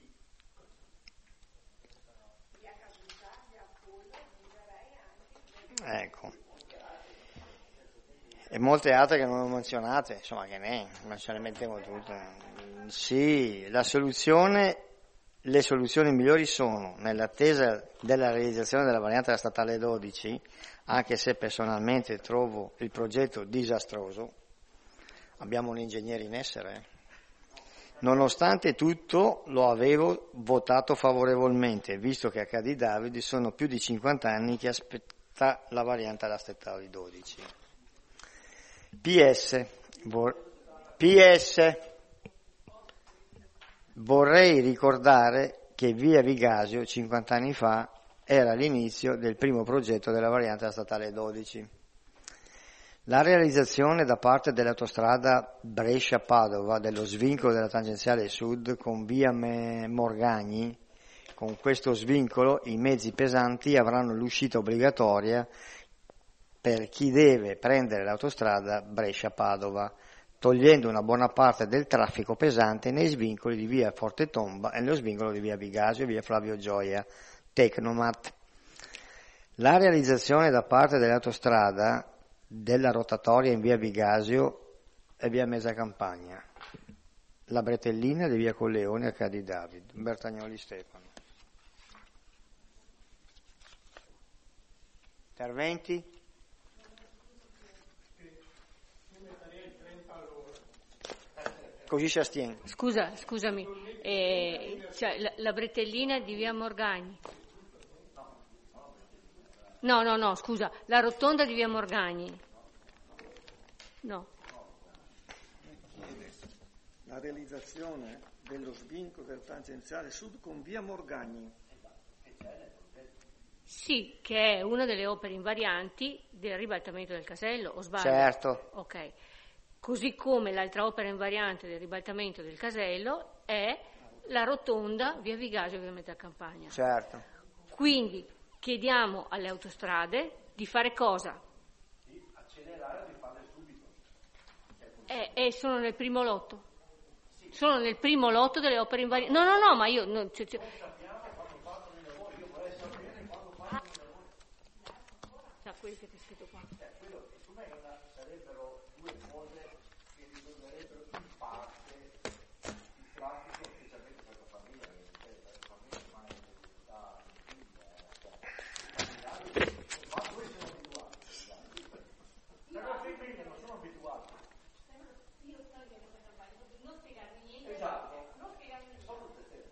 e molte altre che non ho menzionate, insomma che ma ce le mettiamo tutte. Sì, le soluzioni migliori sono, nell'attesa della realizzazione della variante della statale 12, anche se personalmente trovo il progetto disastroso, abbiamo un ingegnere in essere. Nonostante tutto lo avevo votato favorevolmente, visto che a Cadidavid sono più di 50 anni che aspetta la variante alla statale 12. PS, vorrei ricordare che via Vigasio 50 anni fa era l'inizio del primo progetto della variante della statale 12. La realizzazione da parte dell'autostrada Brescia-Padova dello svincolo della tangenziale sud con via Morgagni, con questo svincolo i mezzi pesanti avranno l'uscita obbligatoria per chi deve prendere l'autostrada Brescia-Padova, togliendo una buona parte del traffico pesante nei svincoli di via Fortetomba e nello svincolo di via Bigasio e via Flavio Gioia, Tecnomat. La realizzazione da parte dell'autostrada della rotatoria in via Bigasio e via Mezza Campagna, la bretellina di via Colleone a Cadidavid, Bertagnoli Stefano. Interventi? Così si astiene. Scusami, cioè, la bretellina di via Morgagni. No, scusa, la rotonda di via Morgagni. No. la realizzazione dello svincolo del tangenziale sud con via Morgagni. Sì, che è una delle opere invarianti del ribaltamento del casello, o sbaglio? Certo. Ok. Così come l'altra opera invariante del ribaltamento del casello è la rotonda via Vigasio e via Metalcampagna. Certo. Quindi chiediamo alle autostrade di fare cosa? Di accelerare o di farle subito. E sono nel primo lotto. Sono nel primo lotto delle opere invarianti. No, ma io... No, quelli che ti ho scritto qua. Quello, secondo me sarebbero due cose che risolverebbero in parte il traffico, specialmente per la famiglia, perché la famiglia ormai sta ma voi sono abituati. I figli non sono abituati. Io non spiegarmi niente. Esatto. Non spiegarmi niente. Sono tutte stesse,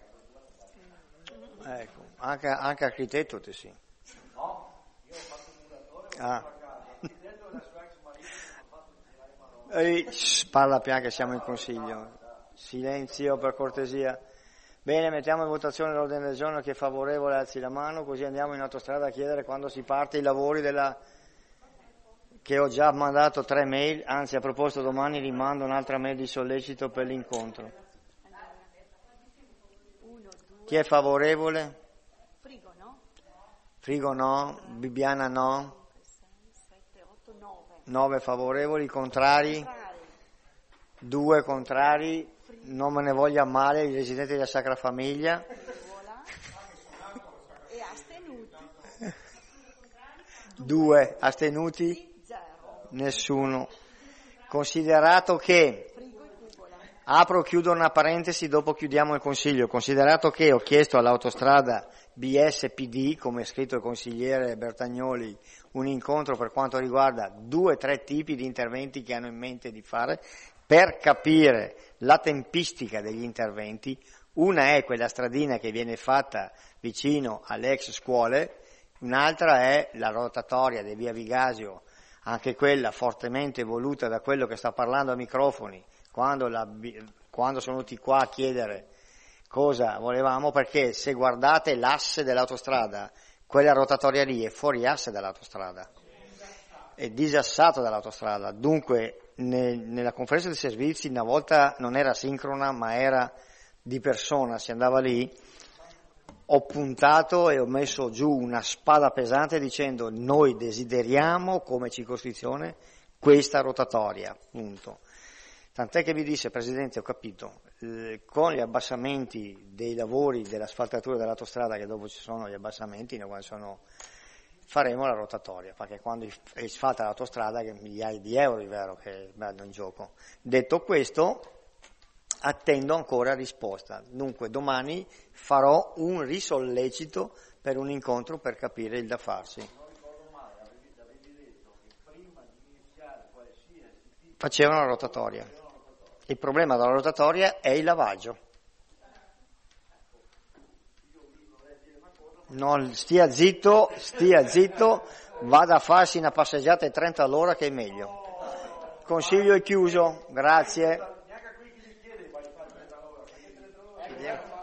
ma Ecco, anche architetto te sì. no, io ho fatto un muratore, l'architetto e la sua ex marito hanno fatto girare marò. Parla piano che siamo in consiglio. Silenzio per cortesia. Bene, mettiamo in votazione l'ordine del giorno, chi è favorevole alzi la mano, così andiamo in autostrada a chiedere quando si parte i lavori che ho già mandato 3 mail, anzi a proposito domani rimando un'altra mail di sollecito per l'incontro. Chi è favorevole? Frigo no, Bibbiana no, 9 favorevoli, contrari, 2 contrari, non me ne voglia male i residenti della Sacra Famiglia. E astenuti? 2 astenuti, nessuno. Considerato che, apro e chiudo una parentesi, dopo chiudiamo il consiglio, considerato che ho chiesto all'autostrada BSPD, come è scritto il consigliere Bertagnoli, un incontro per quanto riguarda 2 o 3 tipi di interventi che hanno in mente di fare, per capire la tempistica degli interventi. Una è quella stradina che viene fatta vicino alle ex scuole, un'altra è la rotatoria di via Vigasio, anche quella fortemente voluta da quello che sta parlando a microfoni, quando sono venuti qua a chiedere cosa volevamo, perché se guardate l'asse dell'autostrada, quella rotatoria lì è fuori asse dall'autostrada, è disassato dall'autostrada. Dunque nella conferenza dei servizi una volta non era sincrona ma era di persona, si andava lì, ho puntato e ho messo giù una spada pesante dicendo noi desideriamo come circoscrizione questa rotatoria, punto. Tant'è che mi disse, Presidente, ho capito, con gli abbassamenti dei lavori dell'asfaltatura dell'autostrada, che dopo ci sono gli abbassamenti, faremo la rotatoria, perché quando è asfalta l'autostrada che migliaia di euro è vero che vanno in gioco. Detto questo, attendo ancora risposta. Dunque domani farò un risollecito per un incontro per capire il da farsi. Non ricordo mai, avevi detto che prima di iniziare qualsiasi tipo Facevano la rotatoria. Il problema della rotatoria è il lavaggio. Non, stia zitto, vada a farsi una passeggiata ai 30 all'ora che è meglio. Consiglio è chiuso, grazie.